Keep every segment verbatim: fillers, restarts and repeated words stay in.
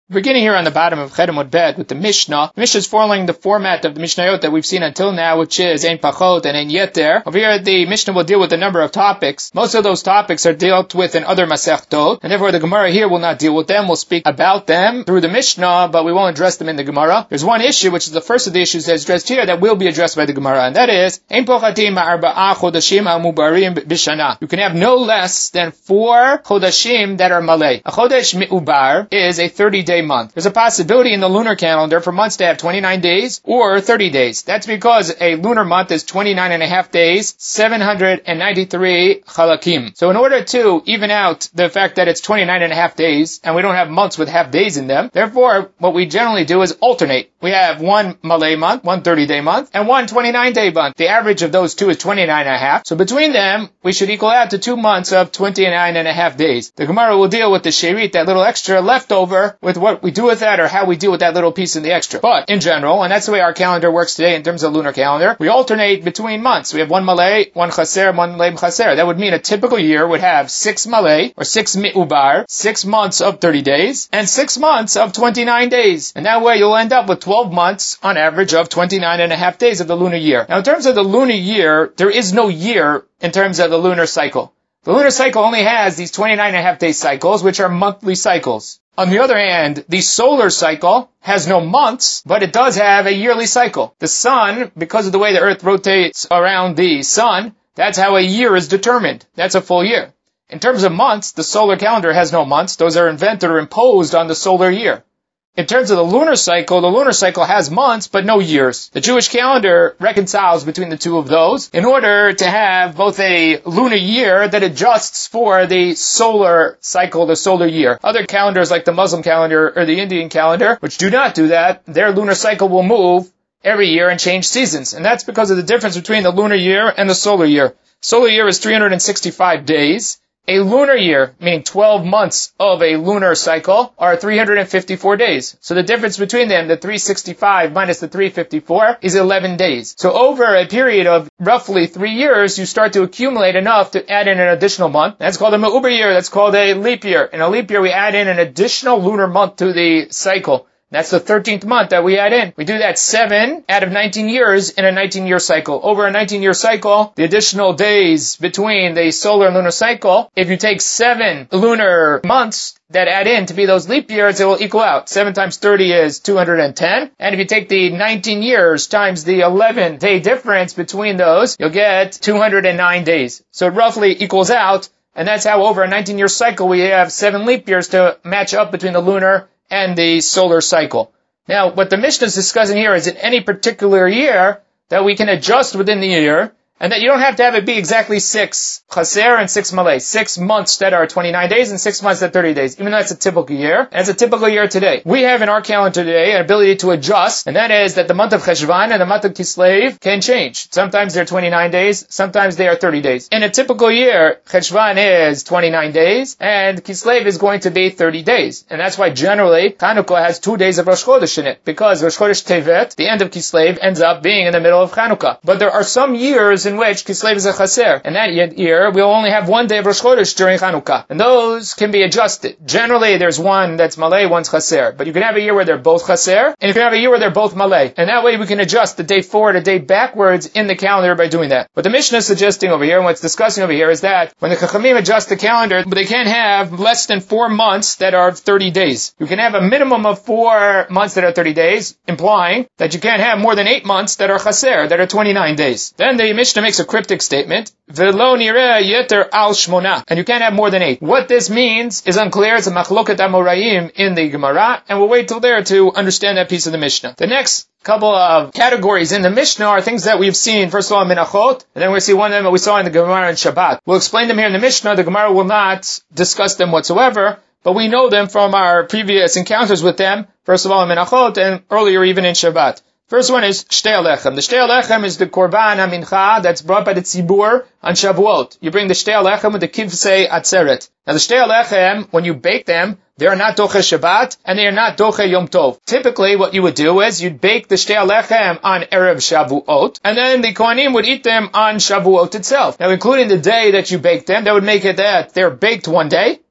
Beginning here on the bottom of Chet Amud Bet with the Mishnah. The Mishnah is following the format of the Mishnayot that we've seen until now, which is Ein Pachot and Ein Yeter. Over here, the Mishnah will deal with a number of topics. Most of those topics are dealt with in other Masechtot, and therefore the Gemara here will not deal with them. We'll speak about them through the Mishnah, but we won't address them in the Gemara. There's one issue, which is the first of the issues that's addressed here, that will be addressed by the Gemara, and that is Ein Pochatim Ma'arba'a Chodashim Ha'mubarim B'Shana. You can have no less than four Chodashim that are Malay. A Chodesh Mi'ubar is a thirty-day month. There's a possibility in the lunar calendar for months to have twenty-nine days or thirty days. That's because a lunar month is twenty-nine and a half days, seven hundred ninety-three chalakim. So in order to even out the fact that it's twenty-nine and a half days, and we don't have months with half days in them, therefore what we generally do is alternate. We have one Malay month, one thirty-day month, and one twenty-nine-day month. The average of those two is twenty-nine and a half. So between them, we should equal out to two months of twenty-nine and a half days. The Gemara will deal with the sherit, that little extra leftover, with what we do with that, or how we deal with that little piece in the extra. But in general, and that's the way our calendar works today in terms of lunar calendar, we alternate between months. We have one Malay, one Chaser, one Leim Chaser. That would mean a typical year would have six Malay, or six Mi'ubar, six months of thirty days, and six months of twenty-nine days. And that way you'll end up with twelve months on average of twenty-nine and a half days of the lunar year. Now in terms of the lunar year, there is no year in terms of the lunar cycle. The lunar cycle only has these twenty-nine and a half day cycles, which are monthly cycles. On the other hand, the solar cycle has no months, but it does have a yearly cycle. The sun, because of the way the earth rotates around the sun, that's how a year is determined. That's a full year. In terms of months, the solar calendar has no months. Those are invented or imposed on the solar year. In terms of the lunar cycle, the lunar cycle has months, but no years. The Jewish calendar reconciles between the two of those in order to have both a lunar year that adjusts for the solar cycle, the solar year. Other calendars like the Muslim calendar or the Indian calendar, which do not do that, their lunar cycle will move every year and change seasons. And that's because of the difference between the lunar year and the solar year. Solar year is three hundred sixty-five days. A lunar year, meaning twelve months of a lunar cycle, are three hundred fifty-four days. So the difference between them, the three hundred sixty-five minus the three hundred fifty-four, is eleven days. So over a period of roughly three years, you start to accumulate enough to add in an additional month. That's called a Me'uber year. That's called a leap year. In a leap year, we add in an additional lunar month to the cycle. That's the thirteenth month that we add in. We do that seven out of nineteen years in a nineteen-year cycle. Over a nineteen-year cycle, the additional days between the solar and lunar cycle, if you take seven lunar months that add in to be those leap years, it will equal out. seven times thirty is two hundred ten. And if you take the nineteen years times the eleven day difference between those, you'll get two hundred nine days. So it roughly equals out. And that's how over a nineteen-year cycle, we have seven leap years to match up between the lunar and the solar cycle. Now, what the Mishnah is discussing here is in any particular year that we can adjust within the year, and that you don't have to have it be exactly six Chaser and six Malay, six months that are twenty-nine days and six months that are thirty days, even though that's a typical year. And it's a typical year today. We have in our calendar today an ability to adjust, and that is that the month of Cheshvan and the month of Kislev can change. Sometimes they're twenty-nine days, sometimes they are thirty days. In a typical year, Cheshvan is twenty-nine days, and Kislev is going to be thirty days. And that's why generally Chanukah has two days of Rosh Chodesh in it, because Rosh Chodesh Tevet, the end of Kislev, ends up being in the middle of Chanukah. But there are some years in which Kislev is a Chaser, and that year we'll only have one day of Rosh Chodesh during Chanukah, and those can be adjusted. Generally, there's one that's Malay, one's Chaser, but you can have a year where they're both Chaser, and you can have a year where they're both Malay, and that way we can adjust the day forward, a day backwards in the calendar by doing that. What the Mishnah is suggesting over here, and what's discussing over here, is that when the Chachamim adjust the calendar, they can't have less than four months that are thirty days. You can have a minimum of four months that are thirty days, implying that you can't have more than eight months that are Chaser, that are twenty-nine days. Then the Mishnah makes a cryptic statement, V'lo nireh yeter al shmona, and you can't have more than eight. What this means is unclear. It's a machloket amoraim in the Gemara, and we'll wait till there to understand that piece of the Mishnah. The next couple of categories in the Mishnah are things that we've seen, first of all, in Menachot, and then we'll see one of them that we saw in the Gemara in Shabbat. We'll explain them here in the Mishnah. The Gemara will not discuss them whatsoever, but we know them from our previous encounters with them, first of all in Menachot, and earlier even in Shabbat. First one is Shtei Alechem. The Shtei Alechem is the Korban HaMincha that's brought by the Tzibur on Shavuot. You bring the Shtei Alechem with the Kivsei Atzeret. Now the Shtei Alechem, when you bake them, they are not Doche Shabbat, and they are not Doche Yom Tov. Typically, what you would do is you'd bake the Shtei Alechem on Erev Shavuot, and then the Kohanim would eat them on Shavuot itself. Now, including the day that you baked them, that would make it that they're baked one day,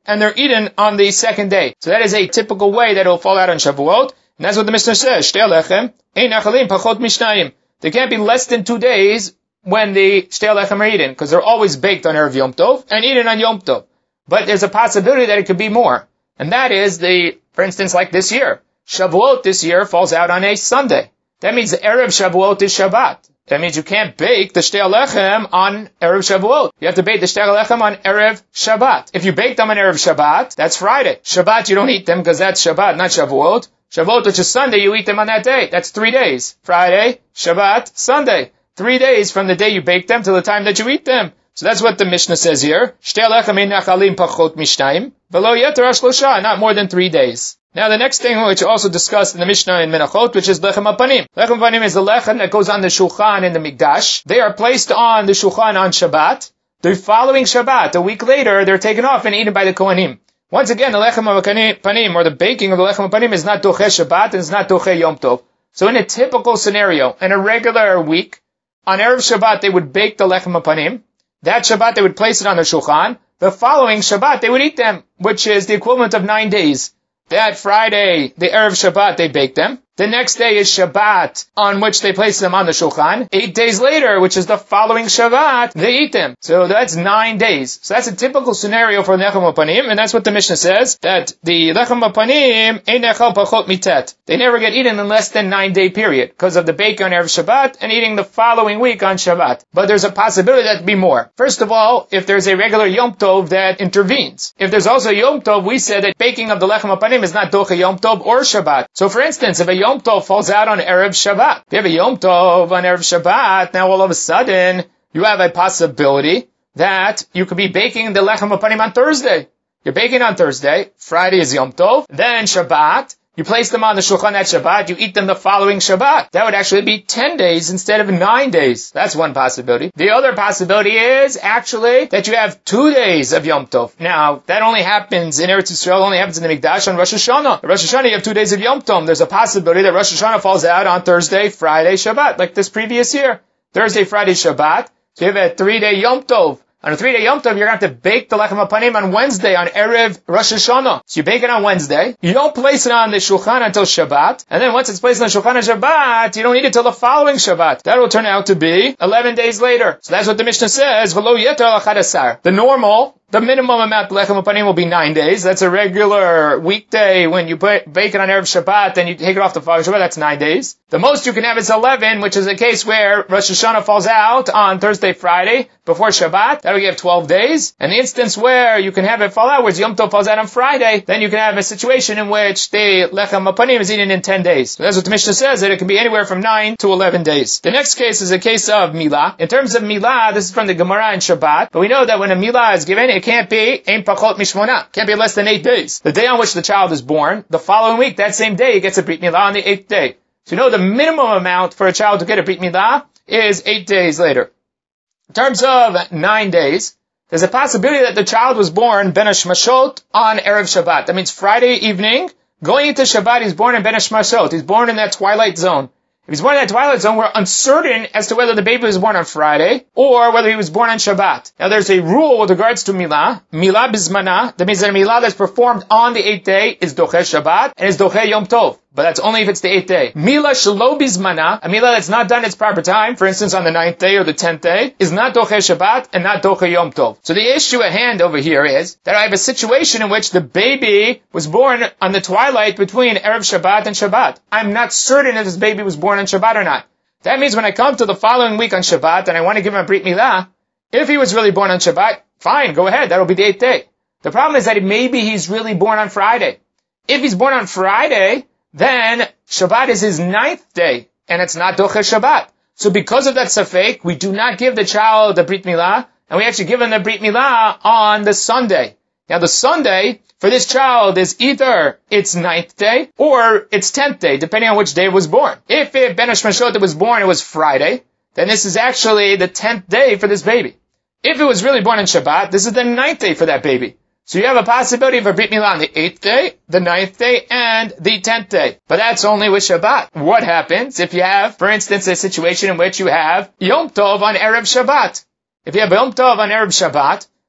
and they're eaten on the second day. So that is a typical way that it will fall out on Shavuot, and that's what the Mishnah says. Shtei lechem ein achalim pachot mishnayim. They can't be less than two days when the shtei lechem are eaten, because they're always baked on Erev Yom Tov and eaten on Yom Tov. But there's a possibility that it could be more. And that is the, for instance, like this year. Shavuot this year falls out on a Sunday. That means the Erev Shavuot is Shabbat. That means you can't bake the shtei lechem on Erev Shavuot. You have to bake the shtei lechem on Erev Shabbat. If you bake them on Erev Shabbat, that's Friday. Shabbat, you don't eat them because that's Shabbat, not Shavuot. Shavuot, which is Sunday, you eat them on that day. That's three days. Friday, Shabbat, Sunday. Three days from the day you bake them to the time that you eat them. So that's what the Mishnah says here. Shtei lechem ein achalim pachot mishnayim, velo yeter hashlosha, not more than three days. Now the next thing which also discussed in the Mishnah in Menachot, which is lechem hapanim. Lechem hapanim is the lechem that goes on the shulchan in the Mikdash. They are placed on the shulchan on Shabbat. The following Shabbat, a week later, they're taken off and eaten by the Kohanim. Once again, the lechem hapanim, or the baking of the lechem hapanim, is not doche Shabbat and is not doche Yom Tov. So in a typical scenario, in a regular week, on Erev Shabbat they would bake the lechem hapanim. That Shabbat they would place it on the shulchan. The following Shabbat they would eat them, which is the equivalent of nine days. That Friday, the Erev Shabbat, they bake them. The next day is Shabbat, on which they place them on the shulchan. Eight days later, which is the following Shabbat, they eat them. So that's nine days. So that's a typical scenario for lechem hapanim, and that's what the Mishnah says, that the lechem hapanim ein echal pachot mitet. They never get eaten in less than nine day period, because of the bake on Erev Shabbat and eating the following week on Shabbat. But there's a possibility that to be more. First of all, if there's a regular Yom Tov that intervenes. If there's also Yom Tov, we said that baking of the lechem hapanim is not doche Yom Tov or Shabbat. So for instance, if a Yom Tov falls out on Erev Shabbat, if you have a Yom Tov on Erev Shabbat, now all of a sudden, you have a possibility that you could be baking the lechem hapanim on Thursday. You're baking on Thursday, Friday is Yom Tov, then Shabbat, you place them on the shulchan at Shabbat, you eat them the following Shabbat. That would actually be ten days instead of nine days. That's one possibility. The other possibility is actually that you have two days of Yom Tov. Now, that only happens in Eretz Yisrael, only happens in the Mikdash on Rosh Hashanah. Rosh Hashanah, you have two days of Yom Tov. There's a possibility that Rosh Hashanah falls out on Thursday, Friday, Shabbat, like this previous year. Thursday, Friday, Shabbat. So you have a three-day Yom Tov. On a three-day Yom Tov, you're going to have to bake the lechem hapanim on Wednesday, on Erev Rosh Hashanah. So you bake it on Wednesday. You don't place it on the shulchan until Shabbat. And then once it's placed on the shulchan on Shabbat, you don't eat it till the following Shabbat. That will turn out to be eleven days later. So that's what the Mishnah says. V'lo yeter al achad asar. The normal, the minimum amount of lechem hapanim will be nine days. That's a regular weekday when you put, bake it on Erev Shabbat and you take it off the following Shabbat. That's nine days. The most you can have is eleven, which is a case where Rosh Hashanah falls out on Thursday, Friday, before Shabbat. That will give twelve days. And the instance where you can have it fall out, where Yom Tov falls out on Friday, then you can have a situation in which the lechem hapanim is eaten in ten days. So that's what the Mishnah says, that it can be anywhere from nine to eleven days. The next case is a case of milah. In terms of milah, this is from the Gemara in Shabbat, but we know that when a milah is given, it can't be ein pachot mishmona. Can't be less than eight days. The day on which the child is born, the following week, that same day, he gets a brit milah on the eighth day. So you know the minimum amount for a child to get a brit milah is eight days later. In terms of nine days, there's a possibility that the child was born ben hashmashot on Erev Shabbat. That means Friday evening, going into Shabbat, he's born in ben hashmashot. He's born in that twilight zone. If he's born in that twilight zone, we're uncertain as to whether the baby was born on Friday or whether he was born on Shabbat. Now there's a rule with regards to milah. Milah bizmana. That means that a milah that's performed on the eighth day is doche Shabbat and is doche Yom Tov. But that's only if it's the eighth day. Milah shelo bizmana, a milah that's not done its proper time, for instance on the ninth day or the tenth day, is not doche Shabbat and not doche Yom Tov. So the issue at hand over here is that I have a situation in which the baby was born on the twilight between Erev Shabbat and Shabbat. I'm not certain if this baby was born on Shabbat or not. That means when I come to the following week on Shabbat and I want to give him a brit milah, if he was really born on Shabbat, fine, go ahead, that'll be the eighth day. The problem is that maybe he's really born on Friday. If he's born on Friday, then Shabbat is his ninth day, and it's not doche Shabbat. So because of that safek, we do not give the child the brit milah, and we actually give him the brit milah on the Sunday. Now the Sunday for this child is either its ninth day or its tenth day, depending on which day it was born. If it ben hashmashot was born, it was Friday, then this is actually the tenth day for this baby. If it was really born on Shabbat, this is the ninth day for that baby. So you have a possibility of a brit milah on the eighth day, the ninth day, and the tenth day. But that's only with Shabbat. What happens if you have, for instance, a situation in which you have Yom Tov on Erev Shabbat? If you have Yom Tov on Erev Shabbat,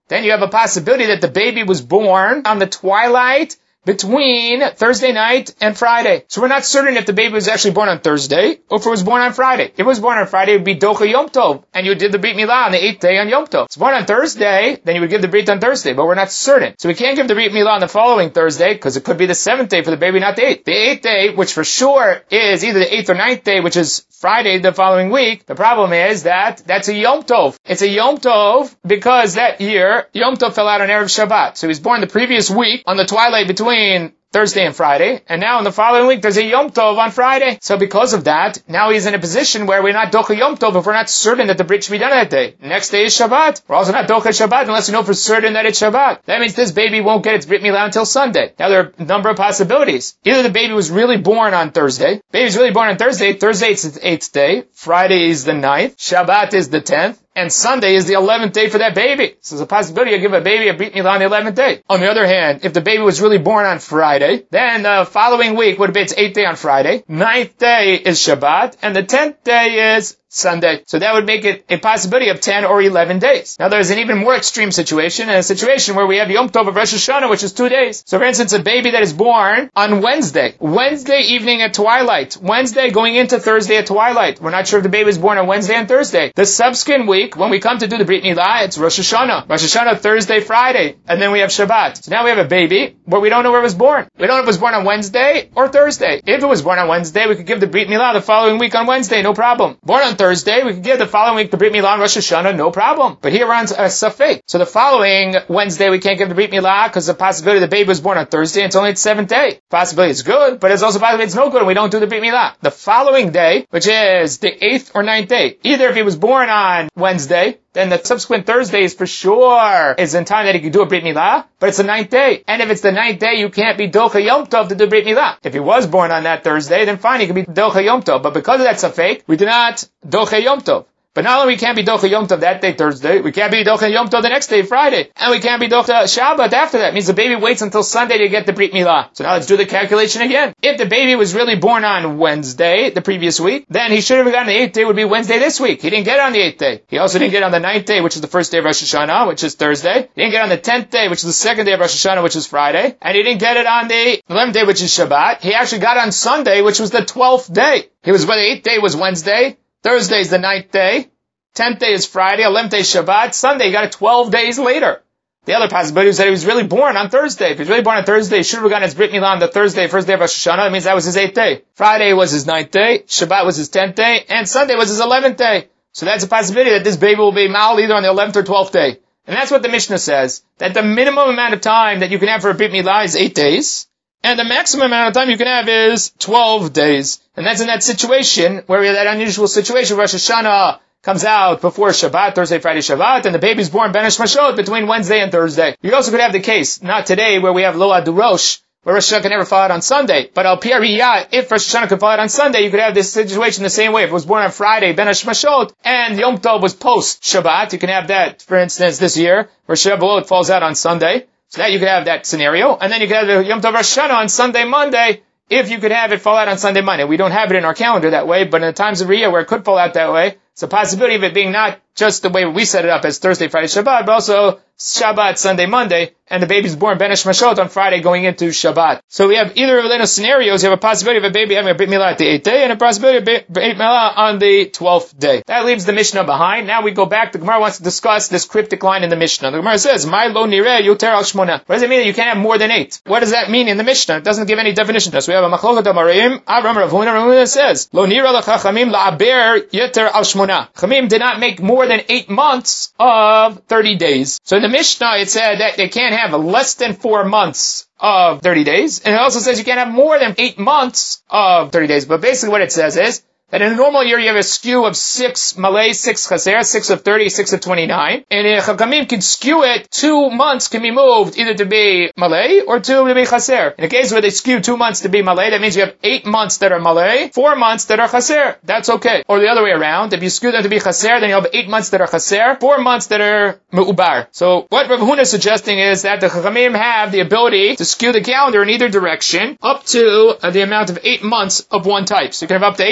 then you have a possibility that the baby was born on the twilight between Thursday night and Friday. So we're not certain if the baby was actually born on Thursday or if it was born on Friday. If it was born on Friday, it would be Docha Yom Tov, and you did the Brit Milah on the eighth day on Yom Tov. If it's born on Thursday, then you would give the Brit on Thursday, but we're not certain. So we can't give the Brit Milah on the following Thursday because it could be the seventh day for the baby, not the eighth. The eighth day, which for sure is either the eighth or ninth day, which is Friday the following week. The problem is that that's a Yom Tov. It's a Yom Tov because that year, Yom Tov fell out on Erev Shabbat. So he was born the previous week on the twilight between Thursday and Friday, and now in the following week there's a Yom Tov on Friday. So because of that, now he's in a position where we're not Docha Yom Tov if we're not certain that the Brit should be done that day. Next day is Shabbat. We're also not Docha Shabbat unless we know for certain that it's Shabbat. That means this baby won't get its Brit Milah until Sunday. Now there are a number of possibilities. Either the baby was really born on Thursday. Baby's really born on Thursday. Thursday is the eighth day. Friday is the ninth. Shabbat is the tenth. And Sunday is the eleventh day for that baby. So there's a possibility you give a baby a Brit Milah on the eleventh day. On the other hand, if the baby was really born on Friday, then the following week would be its eighth day on Friday, ninth day is Shabbat, and the tenth day is Sunday. So that would make it a possibility of ten or eleven days. Now there's an even more extreme situation, and a situation where we have Yom Tov of Rosh Hashanah, which is two days. So for instance, a baby that is born on Wednesday, Wednesday evening at twilight, Wednesday going into Thursday at twilight. We're not sure if the baby was born on Wednesday and Thursday. The subsequent week, when we come to do the Brit Milah, it's Rosh Hashanah. Rosh Hashanah, Thursday, Friday, and then we have Shabbat. So now we have a baby, but we don't know where it was born. We don't know if it was born on Wednesday or Thursday. If it was born on Wednesday, we could give the Brit Milah the following week on Wednesday, no problem. Born on Thursday, we could give the following week the Brit Milah on Rosh Hashanah, no problem. But here we're on a Safek. So the following Wednesday, we can't give the Brit Milah because the possibility the baby was born on Thursday, it's only its seventh day. Possibility it's good, but it's also possibility it's no good and we don't do the Brit Milah. The following day, which is the eighth or ninth day, either if he was born on Wednesday, then the subsequent Thursday is for sure is in time that he can do a Brit Milah, but it's the ninth day. And if it's the ninth day, you can't be Docha Yom Tov to do Brit Milah. If he was born on that Thursday, then fine, he can be Docha Yom Tov. But because of that Safek, we do not Docha Yom Tov. But not only we can't be Docha Yom Tov that day, Thursday, we can't be Docha Yom Tov the next day, Friday, and we can't be Docha Shabbat after that. It means the baby waits until Sunday to get the Brit Milah. So now let's do the calculation again. If the baby was really born on Wednesday, the previous week, then he should have gotten the eighth day, would be Wednesday this week. He didn't get it on the eighth day. He also didn't get it on the ninth day, which is the first day of Rosh Hashanah, which is Thursday. He didn't get it on the tenth day, which is the second day of Rosh Hashanah, which is Friday. And he didn't get it on the eleventh day, which is Shabbat. He actually got it on Sunday, which was the twelfth day. He was, well, the eighth day was Wednesday, Thursday is the ninth day, tenth day is Friday, eleventh day is Shabbat, Sunday he got it twelve days later. The other possibility was that he was really born on Thursday. If he was really born on Thursday, he should have gotten his Brit Milah on the Thursday, first day of Rosh Hashanah. That means that was his eighth day. Friday was his ninth day, Shabbat was his tenth day, and Sunday was his eleventh day. So that's a possibility that this baby will be mal either on the eleventh or twelfth day. And that's what the Mishnah says, that the minimum amount of time that you can have for a Brit Milah is eight days, and the maximum amount of time you can have is twelve days. And that's in that situation where we have that unusual situation, Rosh Hashanah comes out before Shabbat, Thursday, Friday, Shabbat, and the baby's born Ben Hashmashot between Wednesday and Thursday. You also could have the case, not today, where we have Lo Adurosh, where Rosh Hashanah can never fall out on Sunday. But Al Pi Ariyah, if Rosh Hashanah could fall out on Sunday, you could have this situation the same way. If it was born on Friday, Ben Hashmashot, and Yom Tov was post Shabbat, you can have that, for instance, this year, where Shavuot falls out on Sunday. So that you could have that scenario. And then you could have the Yom Tov Rosh Hashanah on Sunday, Monday, if you could have it fall out on Sunday, Monday. We don't have it in our calendar that way, but in the times of Riyah where it could fall out that way, it's a possibility of it being not just the way we set it up as Thursday, Friday, Shabbat, but also Shabbat, Sunday, Monday, and the baby's born Ben Hashmashot on Friday going into Shabbat. So we have either of those scenarios. You have a possibility of a baby having a Brit Milah at the eighth day, and a possibility of a Brit Milah on the twelfth day. That leaves the Mishnah behind. Now we go back. The Gemara wants to discuss this cryptic line in the Mishnah. The Gemara says, "My lo nireh yoter al shmona." What does it mean that you can't have more than eight? What does that mean in the Mishnah? It doesn't give any definition to us. We have a machloket amarim. Avram Rav Huna. Rav Huna says, "Lo nireh lachachamim la'aber yoter al shmona." Chamim did not make more than eight months of thirty days. So in the Mishnah, it said that they can't have less than four months of thirty days. And it also says you can't have more than eight months of thirty days. But basically what it says is that in a normal year you have a skew of six malay, six chaser, six of thirty, six of twenty-nine. And if Chakamim can skew it, two months can be moved either to be malay or two to be chaser. In a case where they skew two months to be malay, that means you have eight months that are malay, four months that are chaser. That's okay. Or the other way around, if you skew them to be chaser, then you have eight months that are chaser, four months that are me'ubar. So what Rav Huna is suggesting is that the Chakamim have the ability to skew the calendar in either direction up to uh, the amount of eight months of one type. So you can have up to eight months chaser,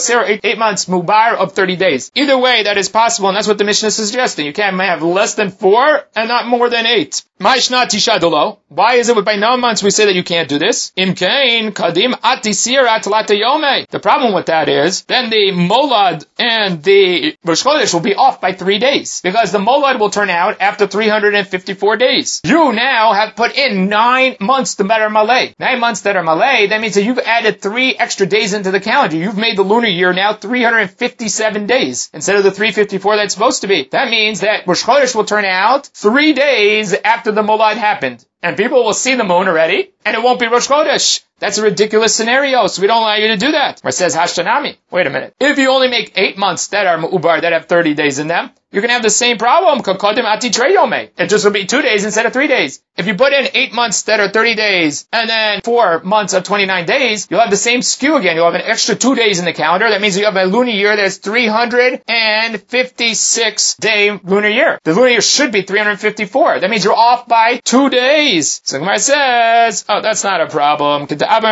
chaser, eight, eight months, mubar of thirty days. Either way, that is possible, and that's what the Mishnah is suggesting. You can't have less than four and not more than eight. Why is it by nine months we say that you can't do this? The problem with that is, then the molad and the Rosh Chodesh will be off by three days, because the molad will turn out after three hundred fifty-four days. You now have put in nine months that are malay. Nine months that are malay, that means that you've added three extra days into the calendar. You've made the lunar year now three hundred fifty-seven days, instead of the three hundred fifty-four that's supposed to be. That means that Rosh Chodesh will turn out three days after the molad happened. And people will see the moon already, and it won't be Rosh Chodesh. That's a ridiculous scenario, so we don't allow you to do that. Where it says Hashtanami. Wait a minute. If you only make eight months that are Mu'ubar, that have thirty days in them, you're going to have the same problem. It just will be two days instead of three days. If you put in eight months that are thirty days, and then four months of twenty-nine days, you'll have the same skew again. You'll have an extra two days in the calendar. That means you have a lunar year that's three hundred fifty-six day lunar year. The lunar year should be three hundred fifty-four. That means you're off by two days. So Gemara says, oh, that's not a problem. That's like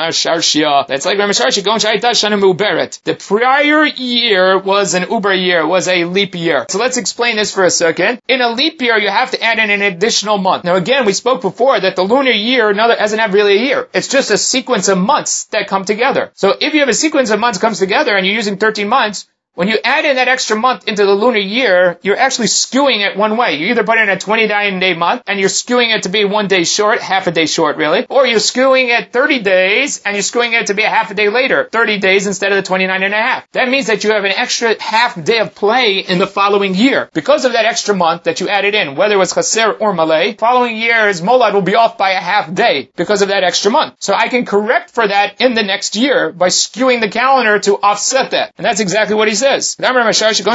the prior year was an Uber year, was a leap year. So let's explain this for a second. In a leap year, you have to add in an additional month. Now again, we spoke before that the lunar year doesn't have really a year. It's just a sequence of months that come together. So if you have a sequence of months comes together and you're using thirteen months, when you add in that extra month into the lunar year, you're actually skewing it one way. You either put in a twenty-nine day month, and you're skewing it to be one day short, half a day short really, or you're skewing it thirty days, and you're skewing it to be a half a day later, thirty days instead of the twenty-nine and a half. That means that you have an extra half day of play in the following year. Because of that extra month that you added in, whether it was chaser or malay, following year's molad will be off by a half day because of that extra month. So I can correct for that in the next year by skewing the calendar to offset that. And that's exactly what he says. Our case here is So now,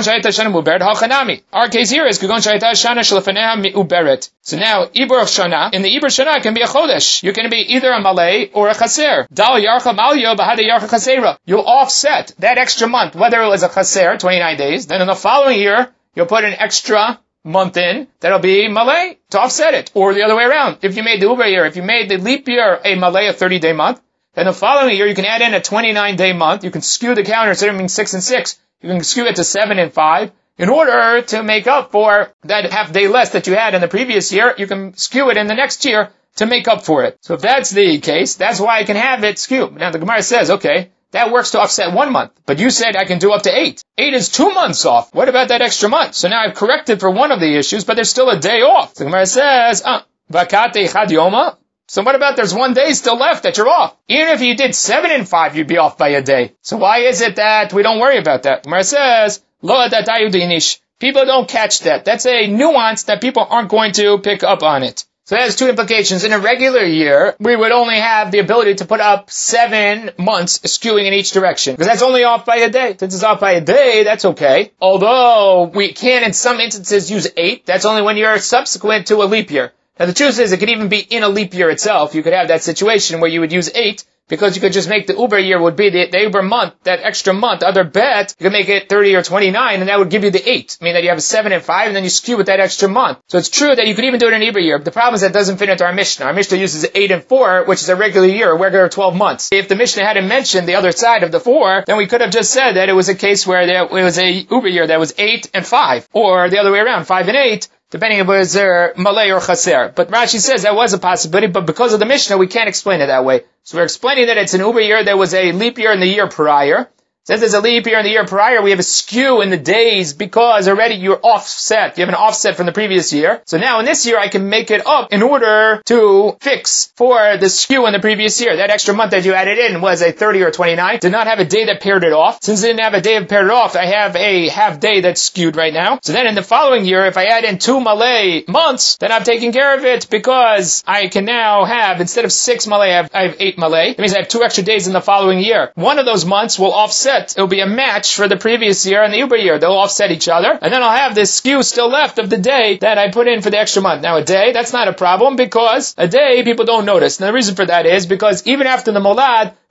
Ibur of Shana, in the Ibur Shana can be a Chodesh. You can be either a Malay or a Chaser. Dal Yarcha Malyo Bahada Yarcha Chasera. You'll offset that extra month, whether it was a Chaser, twenty-nine days, then in the following year, you'll put an extra month in, that'll be Malay to offset it. Or the other way around. If you made the Uber year, if you made the leap year a Malay, a thirty day month, then the following year you can add in a twenty-nine day month. You can skew the calendar instead of being six and six. You can skew it to seven and five. In order to make up for that half day less that you had in the previous year, you can skew it in the next year to make up for it. So if that's the case, that's why I can have it skewed. Now the Gemara says, okay, that works to offset one month. But you said I can do up to eight. Eight is two months off. What about that extra month? So now I've corrected for one of the issues, but there's still a day off. The Gemara says, uh, vakate chad yoma. So what about there's one day still left that you're off? Even if you did seven and five, you'd be off by a day. So why is it that we don't worry about that? Gemara says, lo adatayu dinish. People don't catch that. That's a nuance that people aren't going to pick up on it. So that has two implications. In a regular year, we would only have the ability to put up seven months skewing in each direction. Because that's only off by a day. Since it's off by a day, that's okay. Although, we can in some instances use eight. That's only when you're subsequent to a leap year. Now the truth is, it could even be in a leap year itself. You could have that situation where you would use eight, because you could just make the Uber year would be the, the Uber month, that extra month, other bet, you could make it thirty or twenty-nine, and that would give you the eight. I mean that you have a seven and five, and then you skew with that extra month. So it's true that you could even do it in Uber year, but the problem is that it doesn't fit into our Mishnah. Our Mishnah uses eight and four, which is a regular year, a regular twelve months. If the Mishnah hadn't mentioned the other side of the four, then we could have just said that it was a case where there, it was a Uber year that was eight and five, or the other way around, five and eight, depending if it was uh, Malay or Chaser. But Rashi says that was a possibility, but because of the Mishnah, we can't explain it that way. So we're explaining that it's an Uber year, there was a leap year in the year prior. Since there's a leap year in the year prior, we have a skew in the days because already you're offset. You have an offset from the previous year. So now in this year, I can make it up in order to fix for the skew in the previous year. That extra month that you added in was a thirty or twenty-nine. Did not have a day that paired it off. Since it didn't have a day that paired it off, I have a half day that's skewed right now. So then in the following year, if I add in two Malay months, then I'm taking care of it because I can now have, instead of six Malay, I have, I have eight Malay. That means I have two extra days in the following year. One of those months will offset. It'll be a match for the previous year and the Uber year. They'll offset each other. And then I'll have this skew still left of the day that I put in for the extra month. Now a day, that's not a problem because a day people don't notice. And the reason for that is because even after the molad,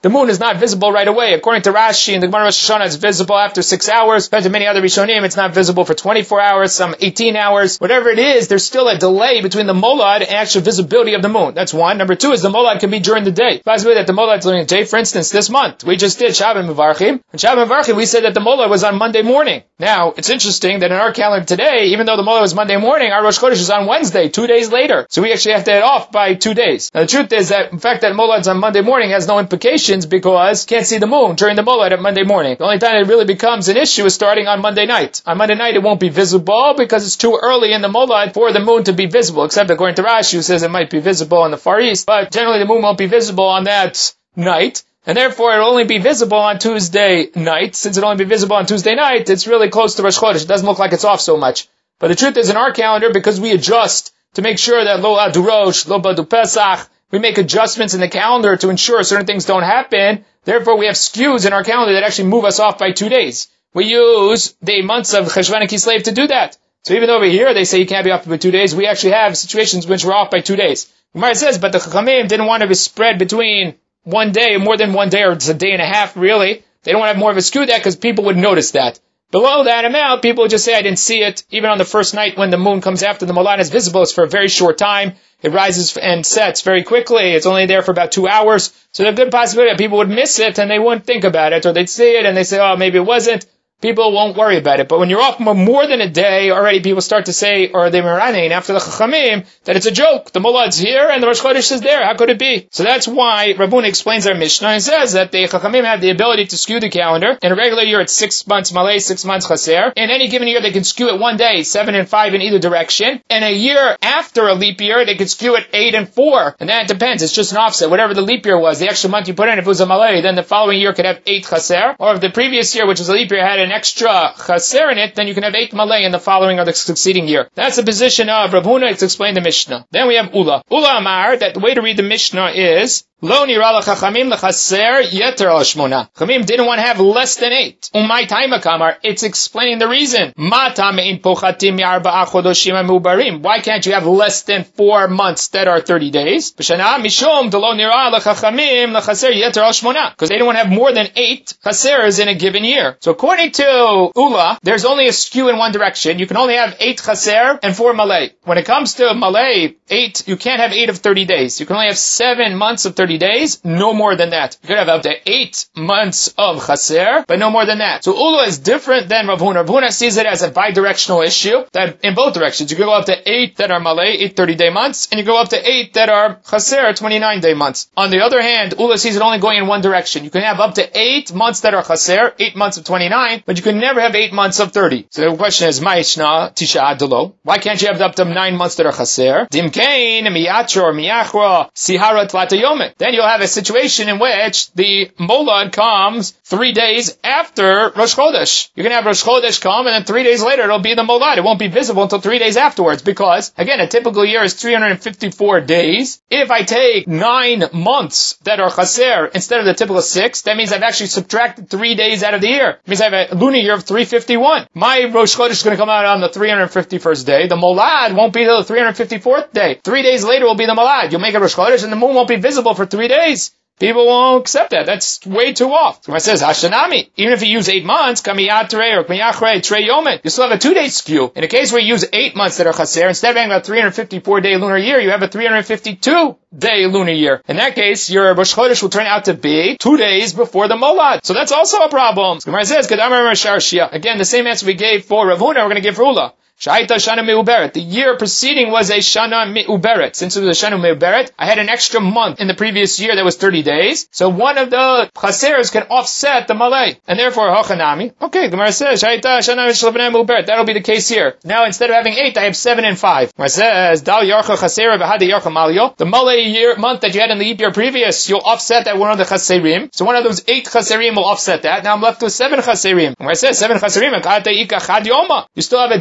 the moon is not visible right away. According to Rashi in the Gemara Rosh Hashanah, it's visible after six hours. Compared to many other Rishonim, it's not visible for twenty-four hours, some eighteen hours. Whatever it is, there's still a delay between the molad and actual visibility of the moon. That's one. Number two is the molad can be during the day. Possibly that the molad is during the day. For instance, this month, we just did Shabbat Mevarchim. On Shabbat Mevarchim, we said that the molad was on Monday morning. Now, it's interesting that in our calendar today, even though the molad was Monday morning, our Rosh Chodesh is on Wednesday, two days later. So we actually have to head off by two days. Now, the truth is that, in fact, that molad's on Monday morning has no implications because you can't see the moon during the molad at Monday morning. The only time it really becomes an issue is starting on Monday night. On Monday night, it won't be visible because it's too early in the molad for the moon to be visible, except according to Rashi, who says it might be visible in the Far East. But generally, the moon won't be visible on that night. And therefore, it'll only be visible on Tuesday night. Since it'll only be visible on Tuesday night, it's really close to Rosh Chodesh. It doesn't look like it's off so much. But the truth is, in our calendar, because we adjust to make sure that Lo Adu Rosh, Lo Badu Pesach, we make adjustments in the calendar to ensure certain things don't happen. Therefore, we have skews in our calendar that actually move us off by two days. We use the months of Cheshvan and Kislev to do that. So even though over here they say you can't be off by two days, we actually have situations which we're off by two days. Gemara says, but the Chachamim didn't want to be spread between one day, more than one day, or it's a day and a half, really. They don't want to have more of a skew that because people would notice that. Below that amount, people would just say, I didn't see it. Even on the first night when the moon comes after the molad is visible, it's for a very short time. It rises and sets very quickly. It's only there for about two hours. So there's a good possibility that people would miss it and they wouldn't think about it, or they'd see it and they say, oh, maybe it wasn't. People won't worry about it. But when you're off more than a day, already people start to say, or they meranein after the Chachamim, that it's a joke. The Molad's here and the Rosh Chodesh is there. How could it be? So that's why Rabuna explains our Mishnah and says that the Chachamim have the ability to skew the calendar. In a regular year, it's six months Malay, six months Chaser. In any given year, they can skew it one day, seven and five in either direction. And a year after a leap year, they can skew it eight and four. And that depends. It's just an offset. Whatever the leap year was, the extra month you put in, if it was a Malay, then the following year could have eight Chaser. Or if the previous year, which was a leap year, had an extra Chaser in it, then you can have eight Malay in the following or the succeeding year. That's the position of Rav Huna. It's explained the Mishnah. Then we have Ula. Ula Amar, that the way to read the Mishnah is, Lo nira l'chachamim l'chaser yeter al shmona. Chachamim didn't want to have less than eight. Umay taima kamar. It's explaining the reason. Mata me'in pochatim yarba'a chodoshim ha'mubarim. Why can't you have less than four months that are thirty days? B'shana mishum de lo nira l'chachamim l'chaser yeter al shmona. Because they don't want to have more than eight chasers in a given year. So according to Ula, there's only a skew in one direction. You can only have eight chaser and four malay. When it comes to malay, eight, you can't have eight of thirty days. You can only have seven months of thirty days, no more than that. You could have up to eight months of chaser, but no more than that. So Ula is different than Rav Huna. Rav Huna sees it as a bi-directional issue, that in both directions, you can go up to eight that are malay, eight thirty-day months, and you go up to eight that are chaser, twenty-nine-day months. On the other hand, Ula sees it only going in one direction. You can have up to eight months that are chaser, eight months of twenty-nine, but you can never have eight months of thirty. So the question is, Ma'ishna tisha adelo. Why can't you have up to nine months that are chaser? Dimkein, miyatra, or miyachra, sihara tlatayome. Then you'll have a situation in which the molad comes three days after Rosh Chodesh. You're going to have Rosh Chodesh come, and then three days later it'll be the molad. It won't be visible until three days afterwards, because, again, a typical year is three hundred fifty-four days. If I take nine months that are chaser instead of the typical six, that means I've actually subtracted three days out of the year. It means I have a lunar year of three hundred fifty-one. My Rosh Chodesh is going to come out on the three hundred fifty-first day. The molad won't be till the three hundred fifty-fourth day. Three days later will be the molad. You'll make a Rosh Chodesh, and the moon won't be visible for three days. People won't accept that. That's way too off. So it says, Hashanami. Even if you use eight months, Kamiyatre or Kamiyachre, Trey Yomet, you still have a two-day skew. In a case where you use eight months that are chaser, instead of having a three hundred fifty-four day lunar year, you have a three hundred fifty-two day lunar year. In that case, your Rosh Chodesh will turn out to be two days before the molad. So that's also a problem. So Gemara says, Kadamar Shia. Again, the same answer we gave for Rav Huna, we're going to give for Ula. Shaita Shana Me'uberet. The year preceding was a Shana Me'uberet. Since it was a Shana Me'uberet, I had an extra month in the previous year that was thirty days. So one of the chasers can offset the malay. And therefore, Hochanami. Okay, Gemara says, Shaita Shana Me'uberet. That'll be the case here. Now, instead of having eight, I have seven and five. Gemara says, Dal Yarcha Chasera V'hadi Yarcha Malyo. The malay year, month that you had in the leap year previous, you'll offset that one of the chaserim. So one of those eight chaserim will offset that. Now I'm left with seven chaserim. Gemara says, seven chaserim, you still have a day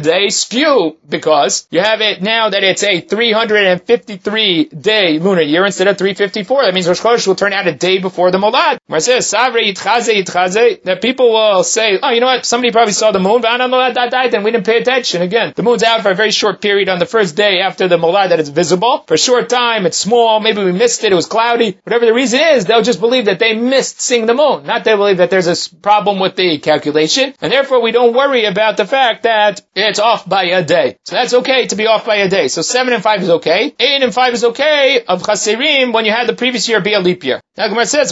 skew because you have it now that it's a three hundred fifty-three day lunar year instead of three hundred fifty-four. That means Rosh Chodesh will turn out a day before the Molad. Where it says, Savre Yitchaze Yitchaze, that people will say, oh, you know what, somebody probably saw the moon, and we didn't pay attention. Again, the moon's out for a very short period on the first day after the Molad that it's visible. For a short time, it's small, maybe we missed it, it was cloudy. Whatever the reason is, they'll just believe that they missed seeing the moon. Not they believe that there's a problem with the calculation, and therefore we don't worry about the fact that it's off by a day. So that's okay to be off by a day. So seven and five is okay. Eight and five is okay of Chaserim when you had the previous year be a leap year. Now Gemara says,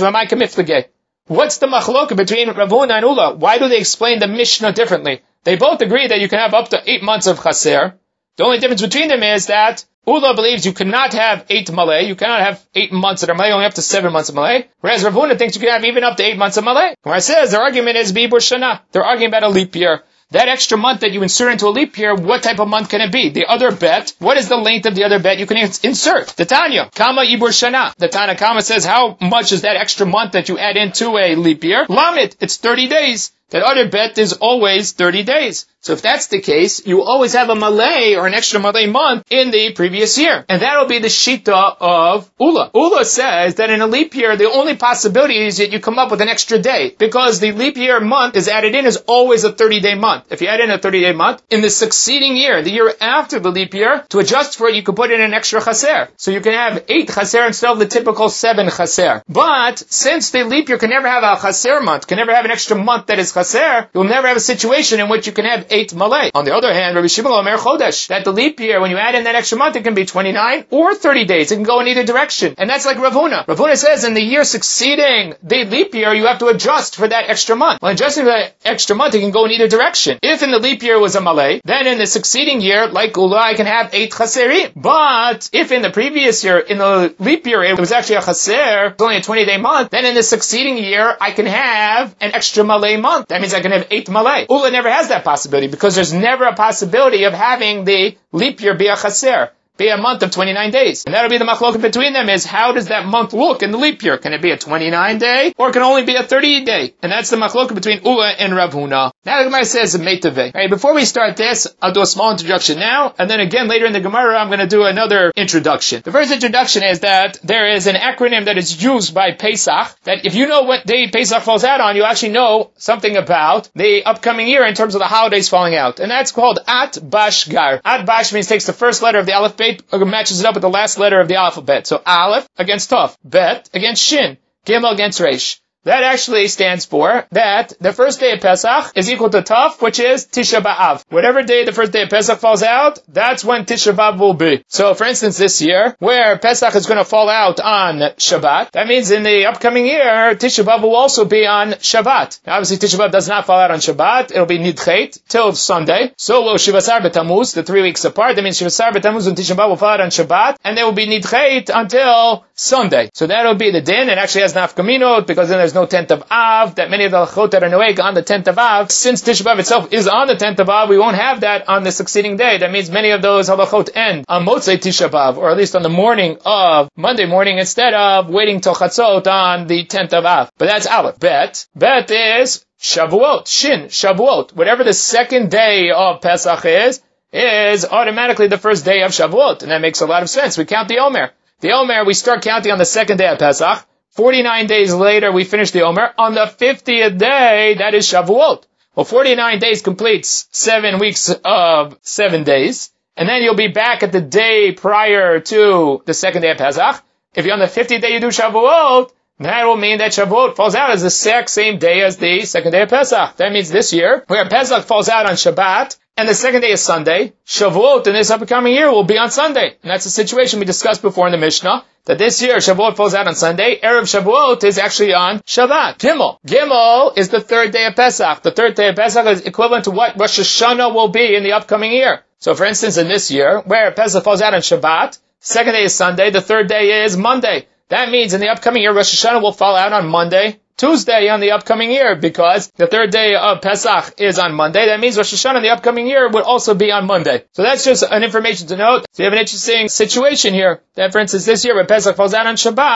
what's the machlok between Rav Huna and Ula? Why do they explain the Mishnah differently? They both agree that you can have up to eight months of Chaser. The only difference between them is that Ula believes you cannot have eight Malay. You cannot have eight months that are Malay, only up to seven months of Malay. Whereas Rav Huna thinks you can have even up to eight months of Malay. Where it says their argument is Bibur Shana. They're arguing about a leap year. That extra month that you insert into a leap year, what type of month can it be? The other bet, what is the length of the other bet you can insert? The Tanya, Kama Ibur Shana. The Tana Kama says how much is that extra month that you add into a leap year? Lamit, it's thirty days. That other bet is always thirty days. So if that's the case, you always have a Malay or an extra Malay month in the previous year. And that'll be the Shita of Ula. Ula says that in a leap year, the only possibility is that you come up with an extra day. Because the leap year month is added in is always a thirty-day month. If you add in a thirty-day month, in the succeeding year, the year after the leap year, to adjust for it, you can put in an extra Chaser. So you can have eight Chaser instead of the typical seven Chaser. But since the leap year can never have a Chaser month, can never have an extra month that is Chaser, you'll never have a situation in which you can have eight Malay. On the other hand, Rabbi Shimon Omer Chodesh, that the leap year, when you add in that extra month, it can be twenty-nine or thirty days. It can go in either direction. And that's like Rav Huna. Rav Huna says in the year succeeding the leap year, you have to adjust for that extra month. When adjusting for that extra month, it can go in either direction. If in the leap year was a Malay, then in the succeeding year, like Ula, I can have eight Chaserim. But if in the previous year, in the leap year, it was actually a Chaser, it's only a twenty-day month, then in the succeeding year, I can have an extra Malay month. That means I can have eight Malay. Ula never has that possibility because there's never a possibility of having the leap year be a Chaser, be a month of twenty-nine days. And that'll be the machloket between them is how does that month look in the leap year? Can it be a twenty-nine day or can it only be a thirty day? And that's the machloket between Ula and Rav Huna. Now the Gemara says Meitaveh. Right, before we start this, I'll do a small introduction now, and then again later in the Gemara I'm going to do another introduction. The first introduction is that there is an acronym that is used by Pesach, that if you know what day Pesach falls out on, you actually know something about the upcoming year in terms of the holidays falling out. And that's called At Bash Gar. At Bash means takes the first letter of the Aleph Bet, matches it up with the last letter of the alphabet. So Aleph against Tov, Bet against Shin, Gimel against Reish. That actually stands for that the first day of Pesach is equal to Tov, which is Tisha B'Av. Whatever day the first day of Pesach falls out, that's when Tisha B'Av will be. So, for instance, this year, where Pesach is going to fall out on Shabbat, that means in the upcoming year, Tisha B'Av will also be on Shabbat. Now, obviously, Tisha B'Av does not fall out on Shabbat. It'll be Nidchet till Sunday. So will Shivasar B'Tammuz, the three weeks apart. That means Shivasar B'Tammuz and Tisha B'Av will fall out on Shabbat, and they will be Nidchet until Sunday. So that'll be the din. It actually has nafkaminot because then there's no tenth of Av, that many of the halachot that are noeg on the tenth of Av. Since Tisha B'Av itself is on the tenth of Av, we won't have that on the succeeding day. That means many of those halachot end on Motzei Tisha B'Av, or at least on the morning of Monday morning, instead of waiting till Chatzot on the tenth of Av. But that's Aleph. Bet. Bet is Shavuot. Shin. Shavuot. Whatever the second day of Pesach is, is automatically the first day of Shavuot. And that makes a lot of sense. We count the Omer. The Omer, we start counting on the second day of Pesach. forty-nine days later, we finish the Omer. On the fiftieth day, that is Shavuot. Well, forty-nine days completes seven weeks of seven days. And then you'll be back at the day prior to the second day of Pesach. If you're on the fiftieth day you do Shavuot, that will mean that Shavuot falls out as the exact same day as the second day of Pesach. That means this year, where Pesach falls out on Shabbat, and the second day is Sunday, Shavuot in this upcoming year will be on Sunday. And that's the situation we discussed before in the Mishnah, that this year Shavuot falls out on Sunday, Erev Shavuot is actually on Shabbat. Gimel. Gimel is the third day of Pesach. The third day of Pesach is equivalent to what Rosh Hashanah will be in the upcoming year. So for instance, in this year, where Pesach falls out on Shabbat, second day is Sunday, the third day is Monday. That means in the upcoming year, Rosh Hashanah will fall out on Monday, Tuesday on the upcoming year, because the third day of Pesach is on Monday. That means Rosh Hashanah in the upcoming year would also be on Monday. So that's just an information to note. So you have an interesting situation here, that for instance this year when Pesach falls out on Shabbat,